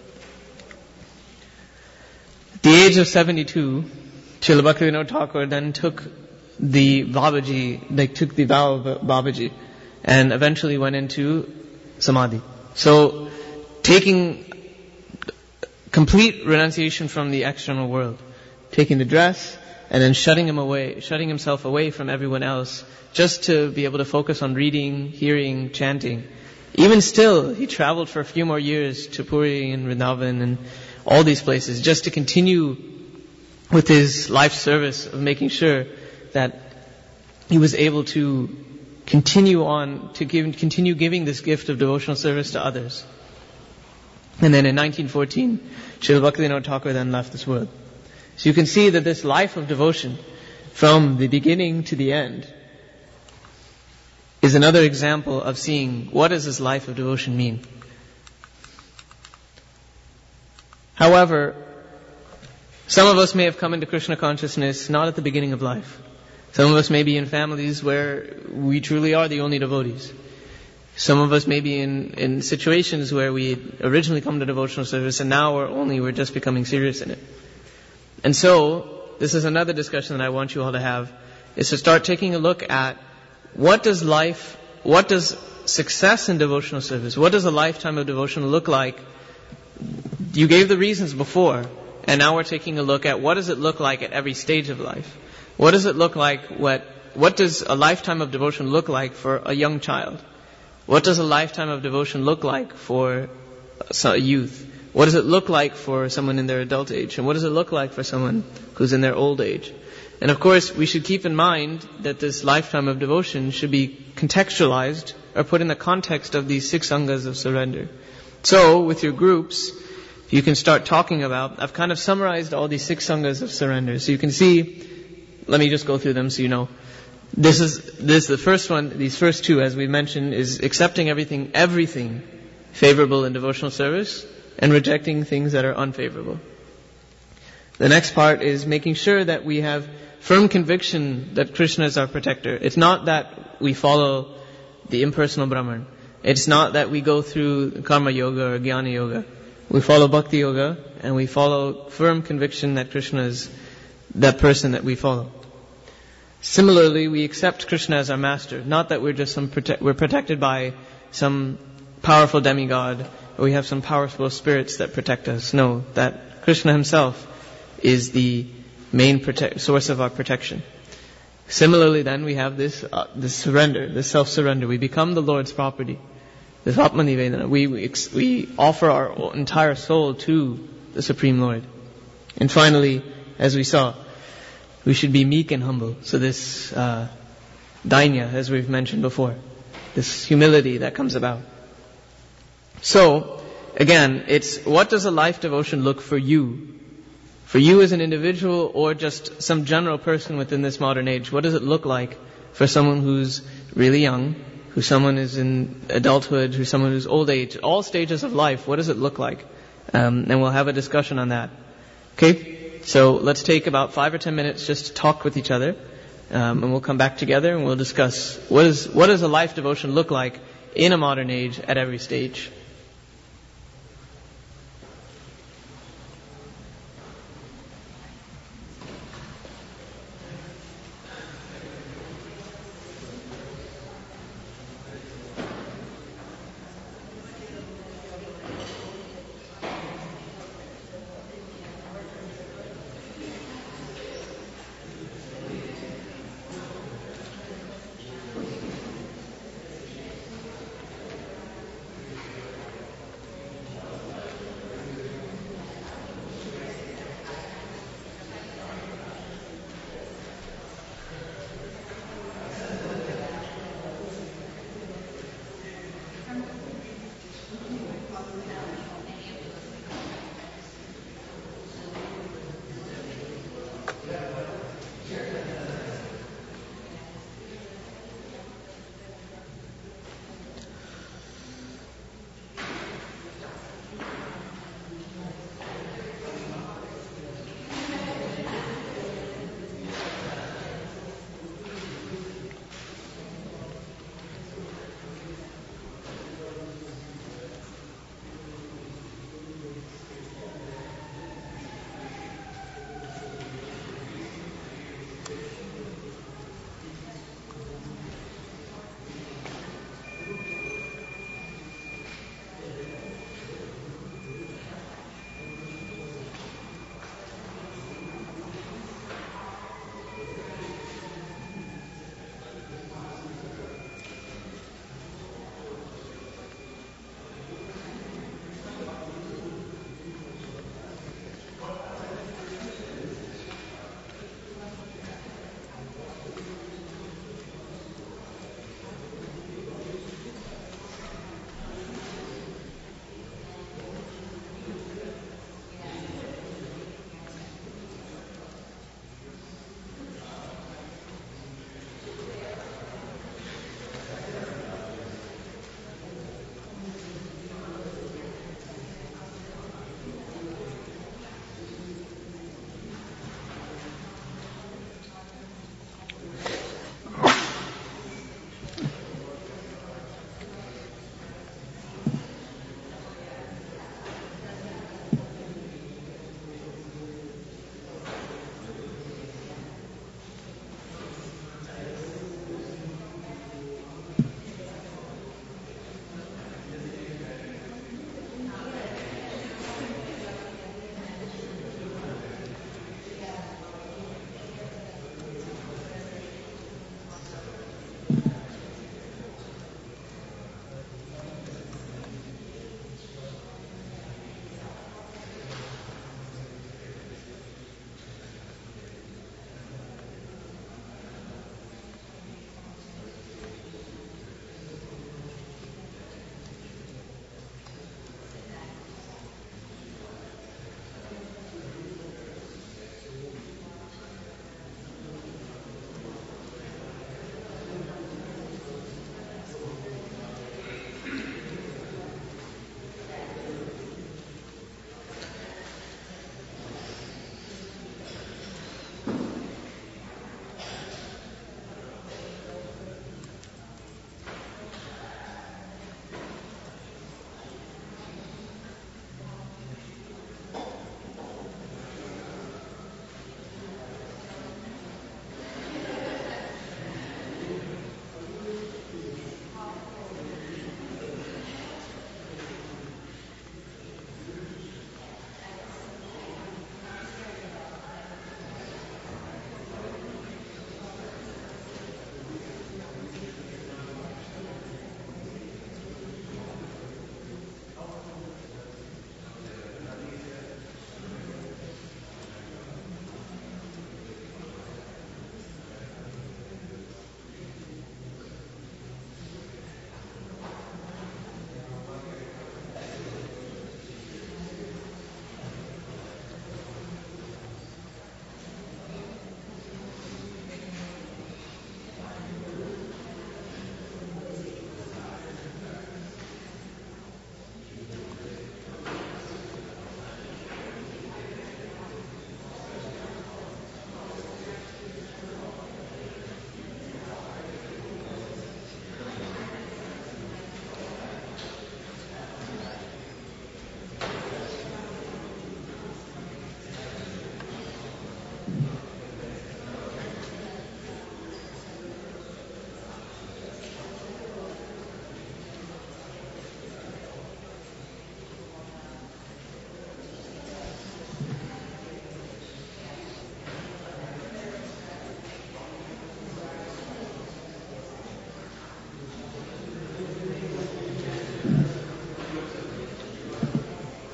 At the age of seventy-two, Srila Bhaktivinoda Thakur then took the Babaji, they took the vow of Babaji, and eventually went into Samadhi. So, taking complete renunciation from the external world, taking the dress, and then shutting him away, shutting himself away from everyone else, just to be able to focus on reading, hearing, chanting. Even still, he traveled for a few more years to Puri and Vrindavan and all these places, just to continue with his life service of making sure that he was able to continue on, to give, continue giving this gift of devotional service to others. And then in nineteen fourteen, Srila Bhaktivinoda Thakur then left this world. So you can see that this life of devotion, from the beginning to the end, is another example of seeing what does this life of devotion mean. However, some of us may have come into Krishna consciousness not at the beginning of life. Some of us may be in families where we truly are the only devotees. Some of us may be in, in situations where we originally come to devotional service and now we're only, we're just becoming serious in it. And so, this is another discussion that I want you all to have, is to start taking a look at what does life, what does success in devotional service, what does a lifetime of devotion look like? You gave the reasons before, and now we're taking a look at what does it look like at every stage of life. What does it look like, what, what does a lifetime of devotion look like for a young child? What does a lifetime of devotion look like for a youth? What does it look like for someone in their adult age? And what does it look like for someone who's in their old age? And of course, we should keep in mind that this lifetime of devotion should be contextualized or put in the context of these six angas of surrender. So, with your groups, you can start talking about, I've kind of summarized all these six angas of surrender. So you can see, let me just go through them so you know. This is, this, the first one, these first two, as we mentioned, is accepting everything, everything favorable in devotional service, and rejecting things that are unfavorable. The next part is making sure that we have firm conviction that Krishna is our protector. It's not that we follow the impersonal Brahman. It's not that we go through Karma Yoga or Jnana Yoga. We follow Bhakti Yoga, and we follow firm conviction that Krishna is that person that we follow. Similarly, we accept Krishna as our master. Not that we're just some prote- we're protected by some powerful demigod, or we have some powerful spirits that protect us. No, that Krishna himself is the main prote- source of our protection. Similarly, then we have this uh, this surrender, this self-surrender. We become the Lord's property. This Atmanivedana. We, we we offer our entire soul to the Supreme Lord. And finally, as we saw, we should be meek and humble. So this uh, dainya, as we've mentioned before, this humility that comes about. So, again, it's what does a life devotion look for you? For you as an individual or just some general person within this modern age, what does it look like for someone who's really young, who someone is in adulthood, who someone who's old age, all stages of life, what does it look like? Um, and we'll have a discussion on that. Okay? So let's take about five or ten minutes just to talk with each other, um, and we'll come back together and we'll discuss what is what does a life devotion look like in a modern age at every stage.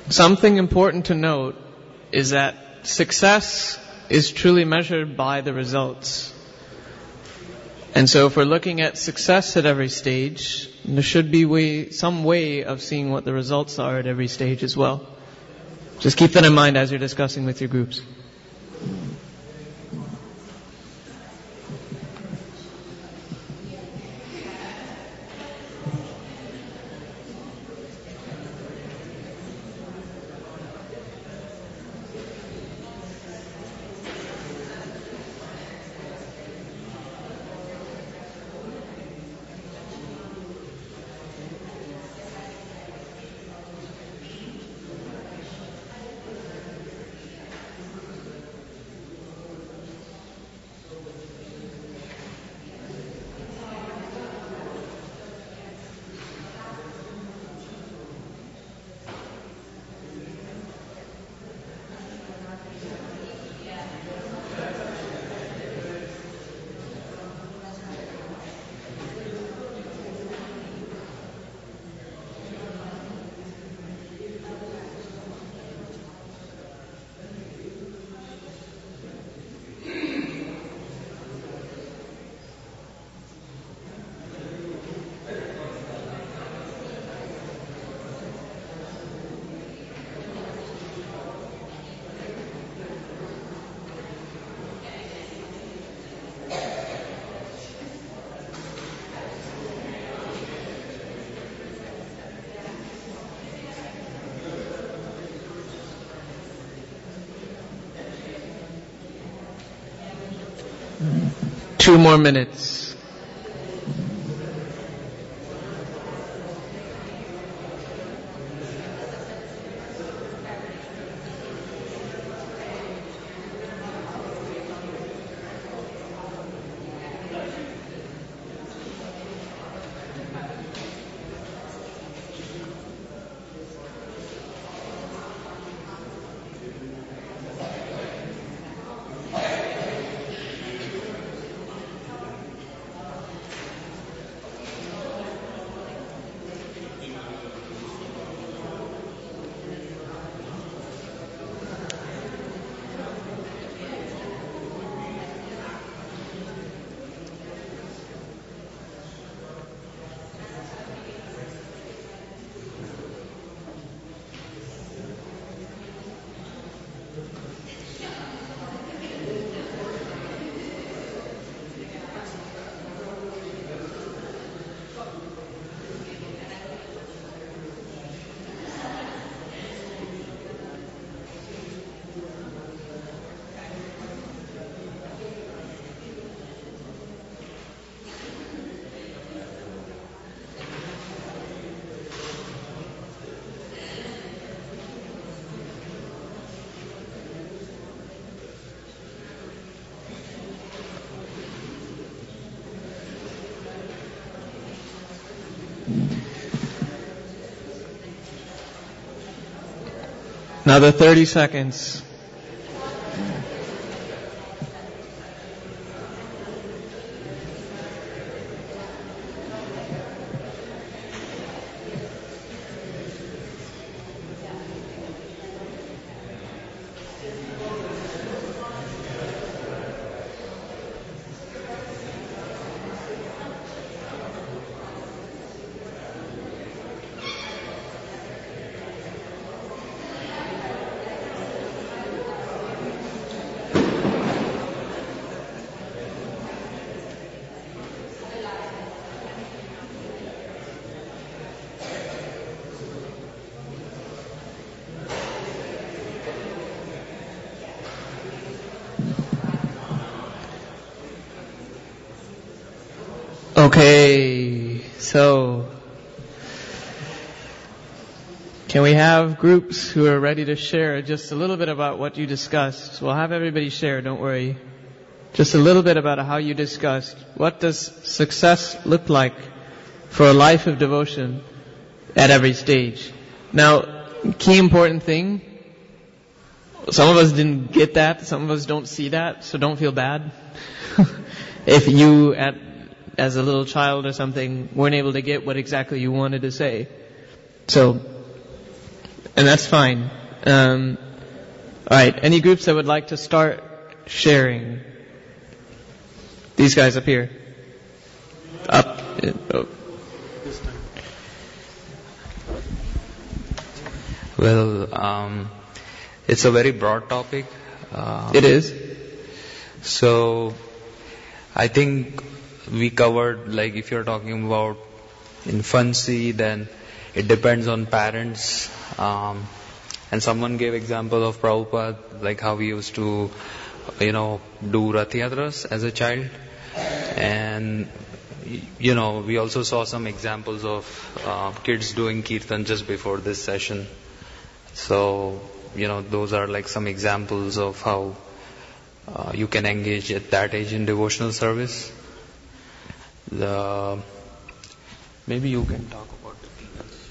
something important to note is that success is truly measured by the results. And so if we're looking at success at every stage, there should be way, some way of seeing what the results are at every stage as well. Just keep that in mind as you're discussing with your groups. Two more minutes. Another thirty seconds. Okay, so can we have groups who are ready to share just a little bit about what you discussed? We'll have everybody share, don't worry. Just a little bit about how you discussed. What does success look like for a life of devotion at every stage? Now, key important thing, some of us didn't get that, some of us don't see that, so don't feel bad. If you, at, as a little child or something, weren't able to get what exactly you wanted to say. So, and that's fine. Um, all right, any groups that would like to start sharing? These guys up here. Up. Oh. Well, um, it's a very broad topic. Uh, it is. So, I think we covered, like if you're talking about infancy, then it depends on parents. Um, and someone gave example of Prabhupada, like how he used to, you know, do Rath Yatras as a child. And, you know, we also saw some examples of uh, kids doing Kirtan just before this session. So, you know, those are like some examples of how uh, you can engage at that age in devotional service. The, maybe you can talk about the things.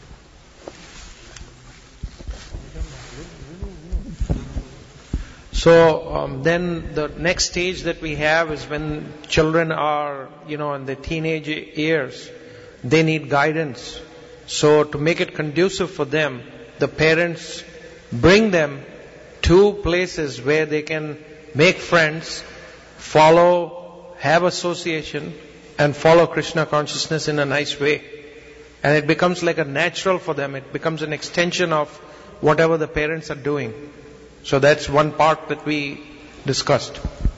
So um, then the next stage that we have is when children are, you know, in the teenage years, they need guidance. So to make it conducive for them, the parents bring them to places where they can make friends, follow, have association, and follow Krishna consciousness in a nice way. And it becomes like a natural for them. It becomes an extension of whatever the parents are doing. So that's one part that we discussed.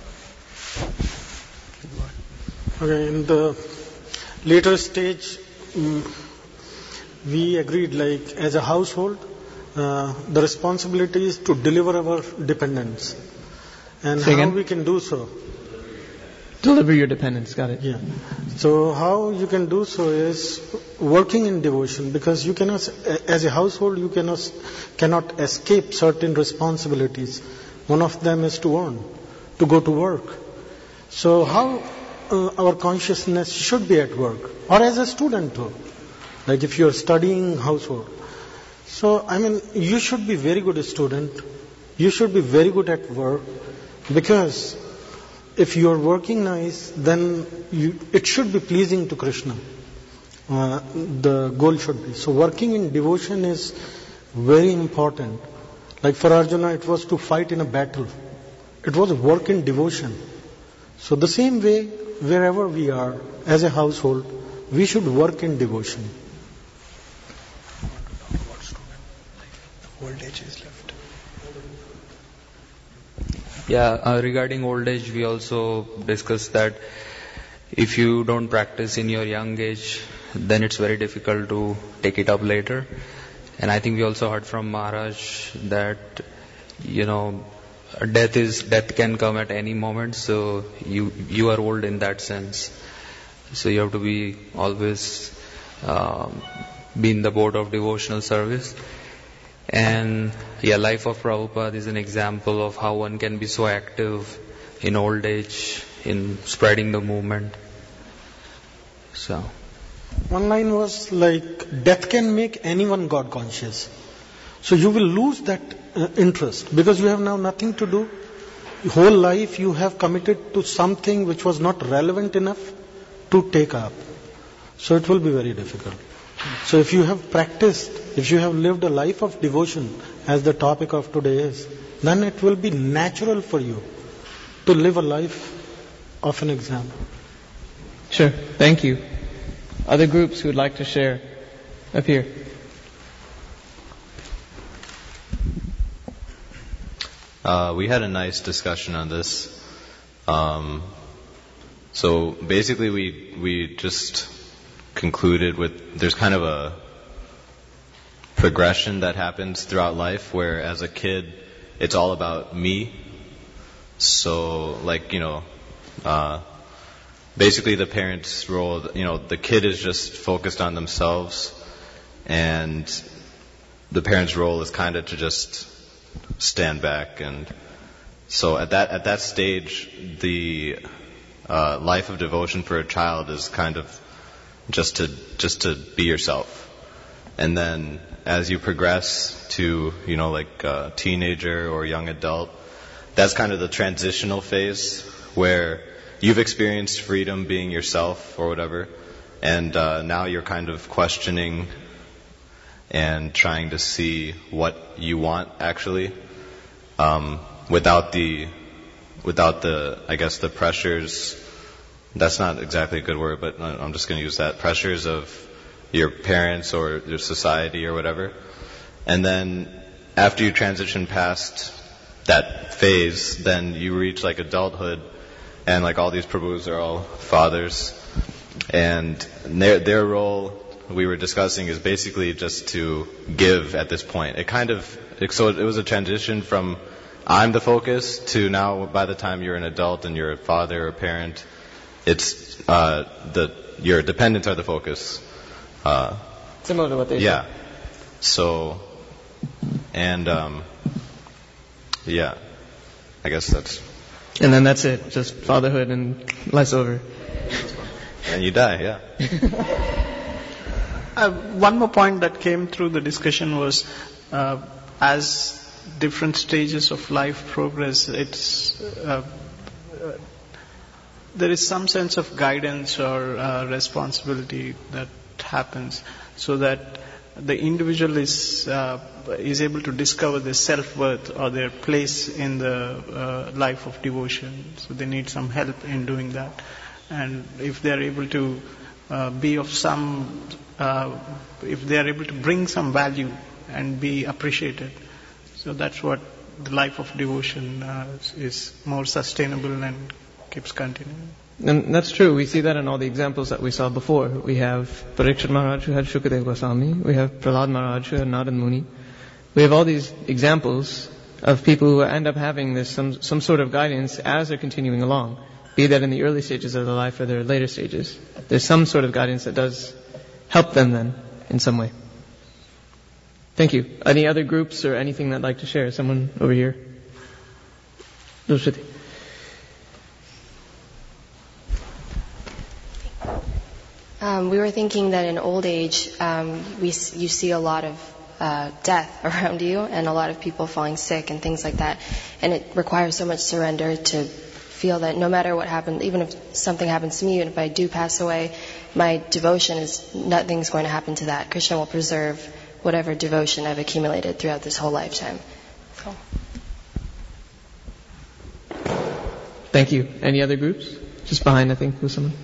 Okay, in the later stage, um, we agreed, like as a household, uh, the responsibility is to deliver our dependence. And Say how again? we can do so. Deliver your dependence, got it. Yeah. So how you can do so is working in devotion, because you cannot, as a household, you cannot cannot escape certain responsibilities. One of them is to earn, to go to work. So how uh, our consciousness should be at work, or as a student too, like if you are studying household. So I mean, you should be very good student. You should be very good at work, because if you are working nice, then you, it should be pleasing to Krishna. Uh, the goal should be. So working in devotion is very important. Like for Arjuna, it was to fight in a battle. It was work in devotion. So the same way, wherever we are, as a household, we should work in devotion. Old age is left. Yeah, uh, regarding old age, we also discussed that if you don't practice in your young age, then it's very difficult to take it up later. And I think we also heard from Maharaj that, you know, death is death can come at any moment. So you you are old in that sense. So you have to be always um, be in the board of devotional service. And yeah, life of Prabhupada is an example of how one can be so active in old age, in spreading the movement. So, one line was like, death can make anyone God conscious. So you will lose that uh, interest, because you have now nothing to do. Your whole life you have committed to something which was not relevant enough to take up. So it will be very difficult. So if you have practiced, if you have lived a life of devotion, as the topic of today is, then it will be natural for you to live a life of an example. Sure, thank you. Other groups who would like to share? Up here. Uh, we had a nice discussion on this. Um, so basically we we just concluded with, there's kind of a progression that happens throughout life where as a kid it's all about me. So like, you know, uh, basically the parent's role, you know, the kid is just focused on themselves, and the parent's role is kind of to just stand back. And so at that at that stage, the uh, life of devotion for a child is kind of just to just to be yourself. And then as you progress to, you know, like a teenager or young adult, that's kind of the transitional phase where you've experienced freedom being yourself or whatever, and uh, now you're kind of questioning and trying to see what you want actually, um, without the, without the, I guess the pressures. That's not exactly a good word, but I'm just going to use that. Pressures of your parents or your society or whatever. And then after you transition past that phase, then you reach like adulthood, and like all these Prabhus are all fathers, and their their role we were discussing is basically just to give at this point. It kind of, so it was a transition from I'm the focus to now by the time you're an adult and you're a father or a parent, it's uh, the your dependents are the focus. Uh, Similar to what they yeah. said. So, and um, yeah, I guess that's. And then that's it, just fatherhood and life's over. And you die, yeah. Uh, one more point that came through the discussion was, uh, as different stages of life progress, it's uh, uh, there is some sense of guidance or uh, responsibility that happens, so that the individual is uh, is able to discover their self-worth or their place in the uh, life of devotion. So they need some help in doing that, and if they are able to uh, be of some, uh, if they are able to bring some value and be appreciated, so that's what the life of devotion uh, is more sustainable and keeps continuing. And that's true. We see that in all the examples that we saw before. We have Parikshit Maharaj who had Shukadeva Goswami. We have Prahlad Maharaj who had Narad Muni. We have all these examples of people who end up having this some some sort of guidance as they're continuing along, be that in the early stages of their life or their later stages. There's some sort of guidance that does help them then in some way. Thank you. Any other groups or anything that'd like to share? Someone over here. Dushati. Um, we were thinking that in old age, um, we you see a lot of uh, death around you, and a lot of people falling sick and things like that. And it requires so much surrender to feel that no matter what happens, even if something happens to me, and if I do pass away, my devotion is nothing's going to happen to that. Krishna will preserve whatever devotion I've accumulated throughout this whole lifetime. So. Thank you. Any other groups? Just behind, I think, was someone.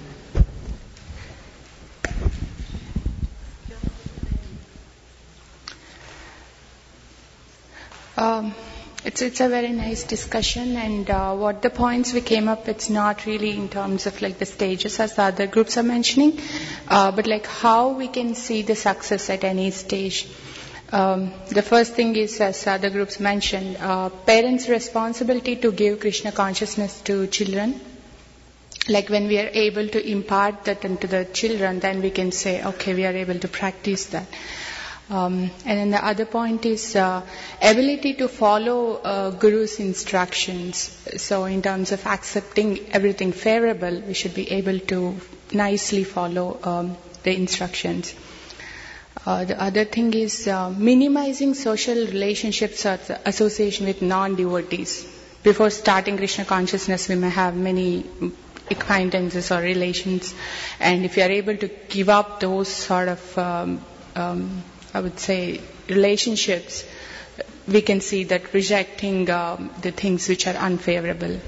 Um, it's it's a very nice discussion, and uh, what the points we came up, it's not really in terms of like the stages as the other groups are mentioning, uh, but like how we can see the success at any stage. Um, the first thing is, as other groups mentioned, uh, parents' responsibility to give Krishna consciousness to children. Like when we are able to impart that into the children, then we can say, okay, we are able to practice that. Um, and then the other point is uh, ability to follow uh, Guru's instructions. So in terms of accepting everything favorable, we should be able to nicely follow um, the instructions. Uh, the other thing is uh, minimizing social relationships or association with non-devotees. Before starting Krishna consciousness, we may have many acquaintances or relations, and if you are able to give up those sort of um, um, I would say relationships, we can see that rejecting um, the things which are unfavorable.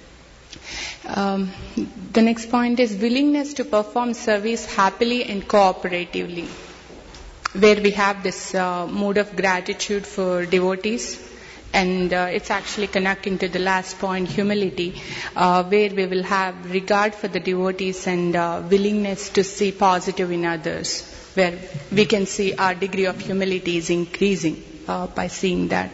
Um, the next point is willingness to perform service happily and cooperatively, where we have this uh, mood of gratitude for devotees, and uh, it's actually connecting to the last point, humility, uh, where we will have regard for the devotees and uh, willingness to see positive in others, where we can see our degree of humility is increasing uh, by seeing that.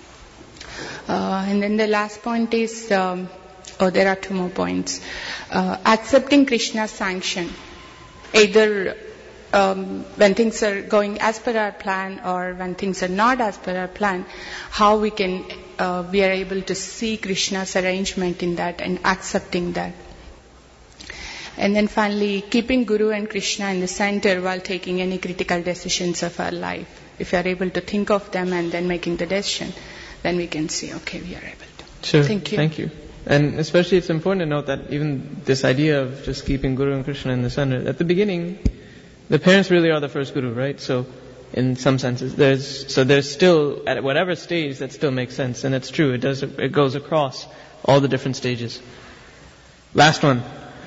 Uh, and then the last point is, um, oh, there are two more points. Uh, accepting Krishna's sanction, either um, when things are going as per our plan or when things are not as per our plan, how we can, uh, we are able to see Krishna's arrangement in that and accepting that. And then finally, keeping Guru and Krishna in the center while taking any critical decisions of our life. If we are able to think of them and then making the decision, then we can see, okay, we are able to. Sure. Thank you. Thank you. And especially it's important to note that even this idea of just keeping Guru and Krishna in the center, at the beginning, the parents really are the first Guru, right? So in some senses. There's, so there's still, at whatever stage, that still makes sense. And it's true, it does, it goes across all the different stages. Last one.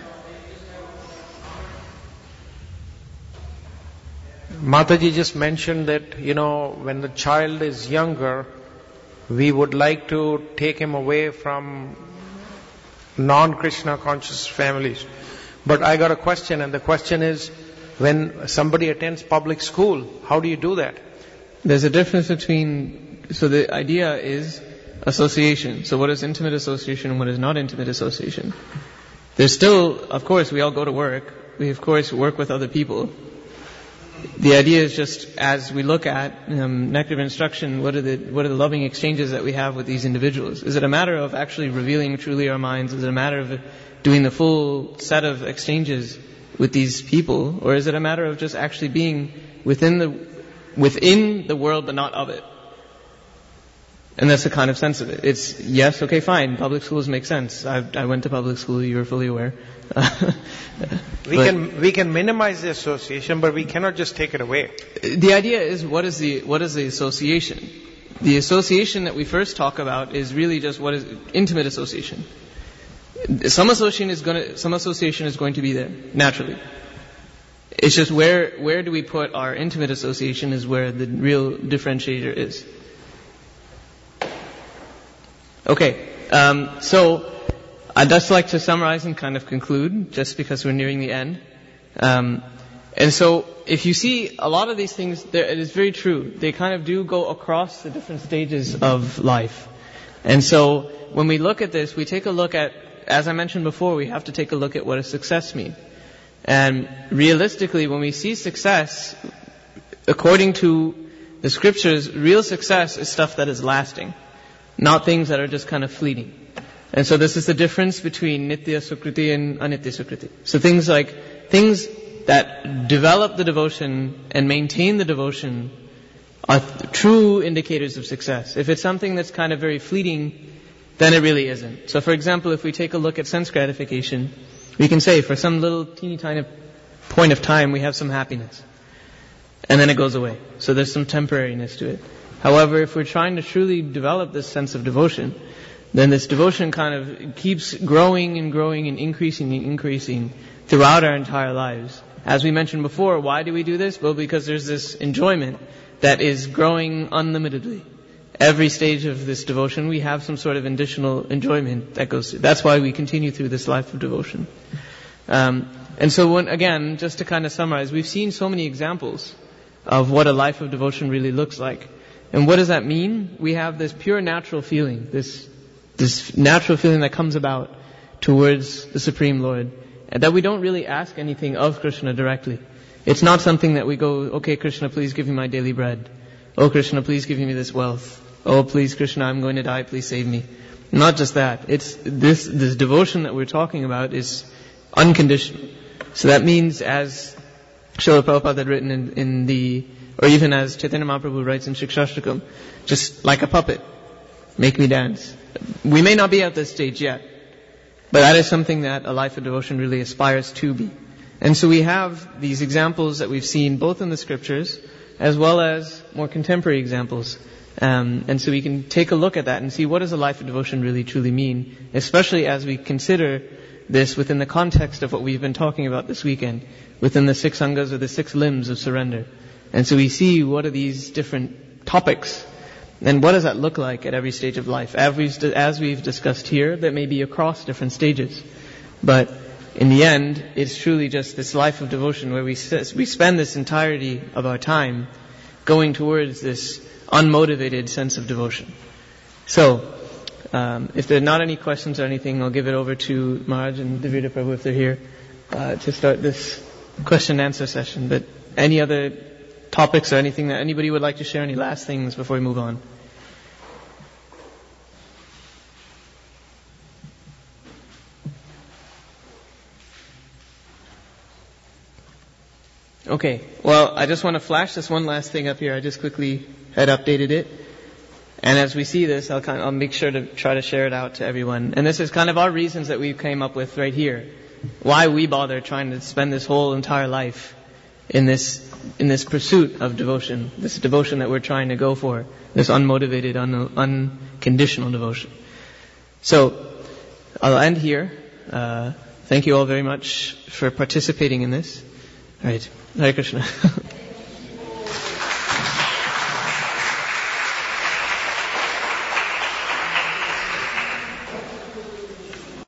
Mataji just mentioned that, you know, when the child is younger, we would like to take him away from non-Krishna conscious families. But I got a question, and the question is, when somebody attends public school, how do you do that? There's a difference between, so the idea is association. So what is intimate association and what is not intimate association? There's still, of course, we all go to work. We, of course, work with other people. The idea is just, as we look at um, Nectar of Instruction, what are the what are the loving exchanges that we have with these individuals? Is it a matter of actually revealing truly our minds? Is it a matter of doing the full set of exchanges with these people, or is it a matter of just actually being within the within the world but not of it? And that's the kind of sense of it. It's, yes, okay, fine, public schools make sense. I, I went to public school, you were fully aware. we but can we can minimize the association, but we cannot just take it away. The idea is, what is the what is the association? The association that we first talk about is really just what is intimate association. Some association is going to some association is going to be there naturally. It's just where where do we put our intimate association is where the real differentiator is. Okay, um, so I'd just like to summarize and kind of conclude, just because we're nearing the end. Um, and so, if you see a lot of these things, it is very true. They kind of do go across the different stages of life. And so, when we look at this, we take a look at, as I mentioned before, we have to take a look at what does success mean. And realistically, when we see success, according to the scriptures, real success is stuff that is lasting, not things that are just kind of fleeting. And so this is the difference between Nitya Sukriti and Anitya Sukriti. So things like, things that develop the devotion and maintain the devotion are th- true indicators of success. If it's something that's kind of very fleeting, then it really isn't. So for example, if we take a look at sense gratification, we can say for some little teeny tiny point of time we have some happiness. And then it goes away. So there's some temporariness to it. However, if we're trying to truly develop this sense of devotion, then this devotion kind of keeps growing and growing and increasing and increasing throughout our entire lives. As we mentioned before, why do we do this? Well, because there's this enjoyment that is growing unlimitedly. Every stage of this devotion, we have some sort of additional enjoyment that goes through. That's why we continue through this life of devotion. Um, and so, when, again, just to kind of summarize, we've seen so many examples of what a life of devotion really looks like. And what does that mean? We have this pure natural feeling, this this natural feeling that comes about towards the Supreme Lord, and that we don't really ask anything of Krishna directly. It's not something that we go, okay, Krishna, please give me my daily bread. Oh, Krishna, please give me this wealth. Oh, please, Krishna, I'm going to die, please save me. Not just that. It's this this devotion that we're talking about is unconditional. So that means, as Srila Prabhupada had written in, in the, or even as Chaitanya Mahaprabhu writes in Shikshashtakam, just like a puppet, make me dance. We may not be at this stage yet, but that is something that a life of devotion really aspires to be. And so we have these examples that we've seen both in the scriptures as well as more contemporary examples. Um, and so we can take a look at that and see what does a life of devotion really truly mean, especially as we consider this within the context of what we've been talking about this weekend, within the six angas or the six limbs of surrender. And so we see what are these different topics, and what does that look like at every stage of life. As we've, as we've discussed here, that may be across different stages. But in the end, it's truly just this life of devotion where we we spend this entirety of our time going towards this unmotivated sense of devotion. So, um, if there are not any questions or anything, I'll give it over to Maharaj and Divya Prabhu if they're here, uh, to start this question and answer session. But any other topics or anything that anybody would like to share, any last things before we move on? Okay, well, I just want to flash this one last thing up here. I just quickly had updated it. And as we see this, I'll kind of, I'll make sure to try to share it out to everyone. And this is kind of our reasons that we came up with right here. Why we bother trying to spend this whole entire life in this in this pursuit of devotion, this devotion that we're trying to go for, this unmotivated, un- unconditional devotion. So, I'll end here. Uh, thank you all very much for participating in this. All right. Hare Krishna.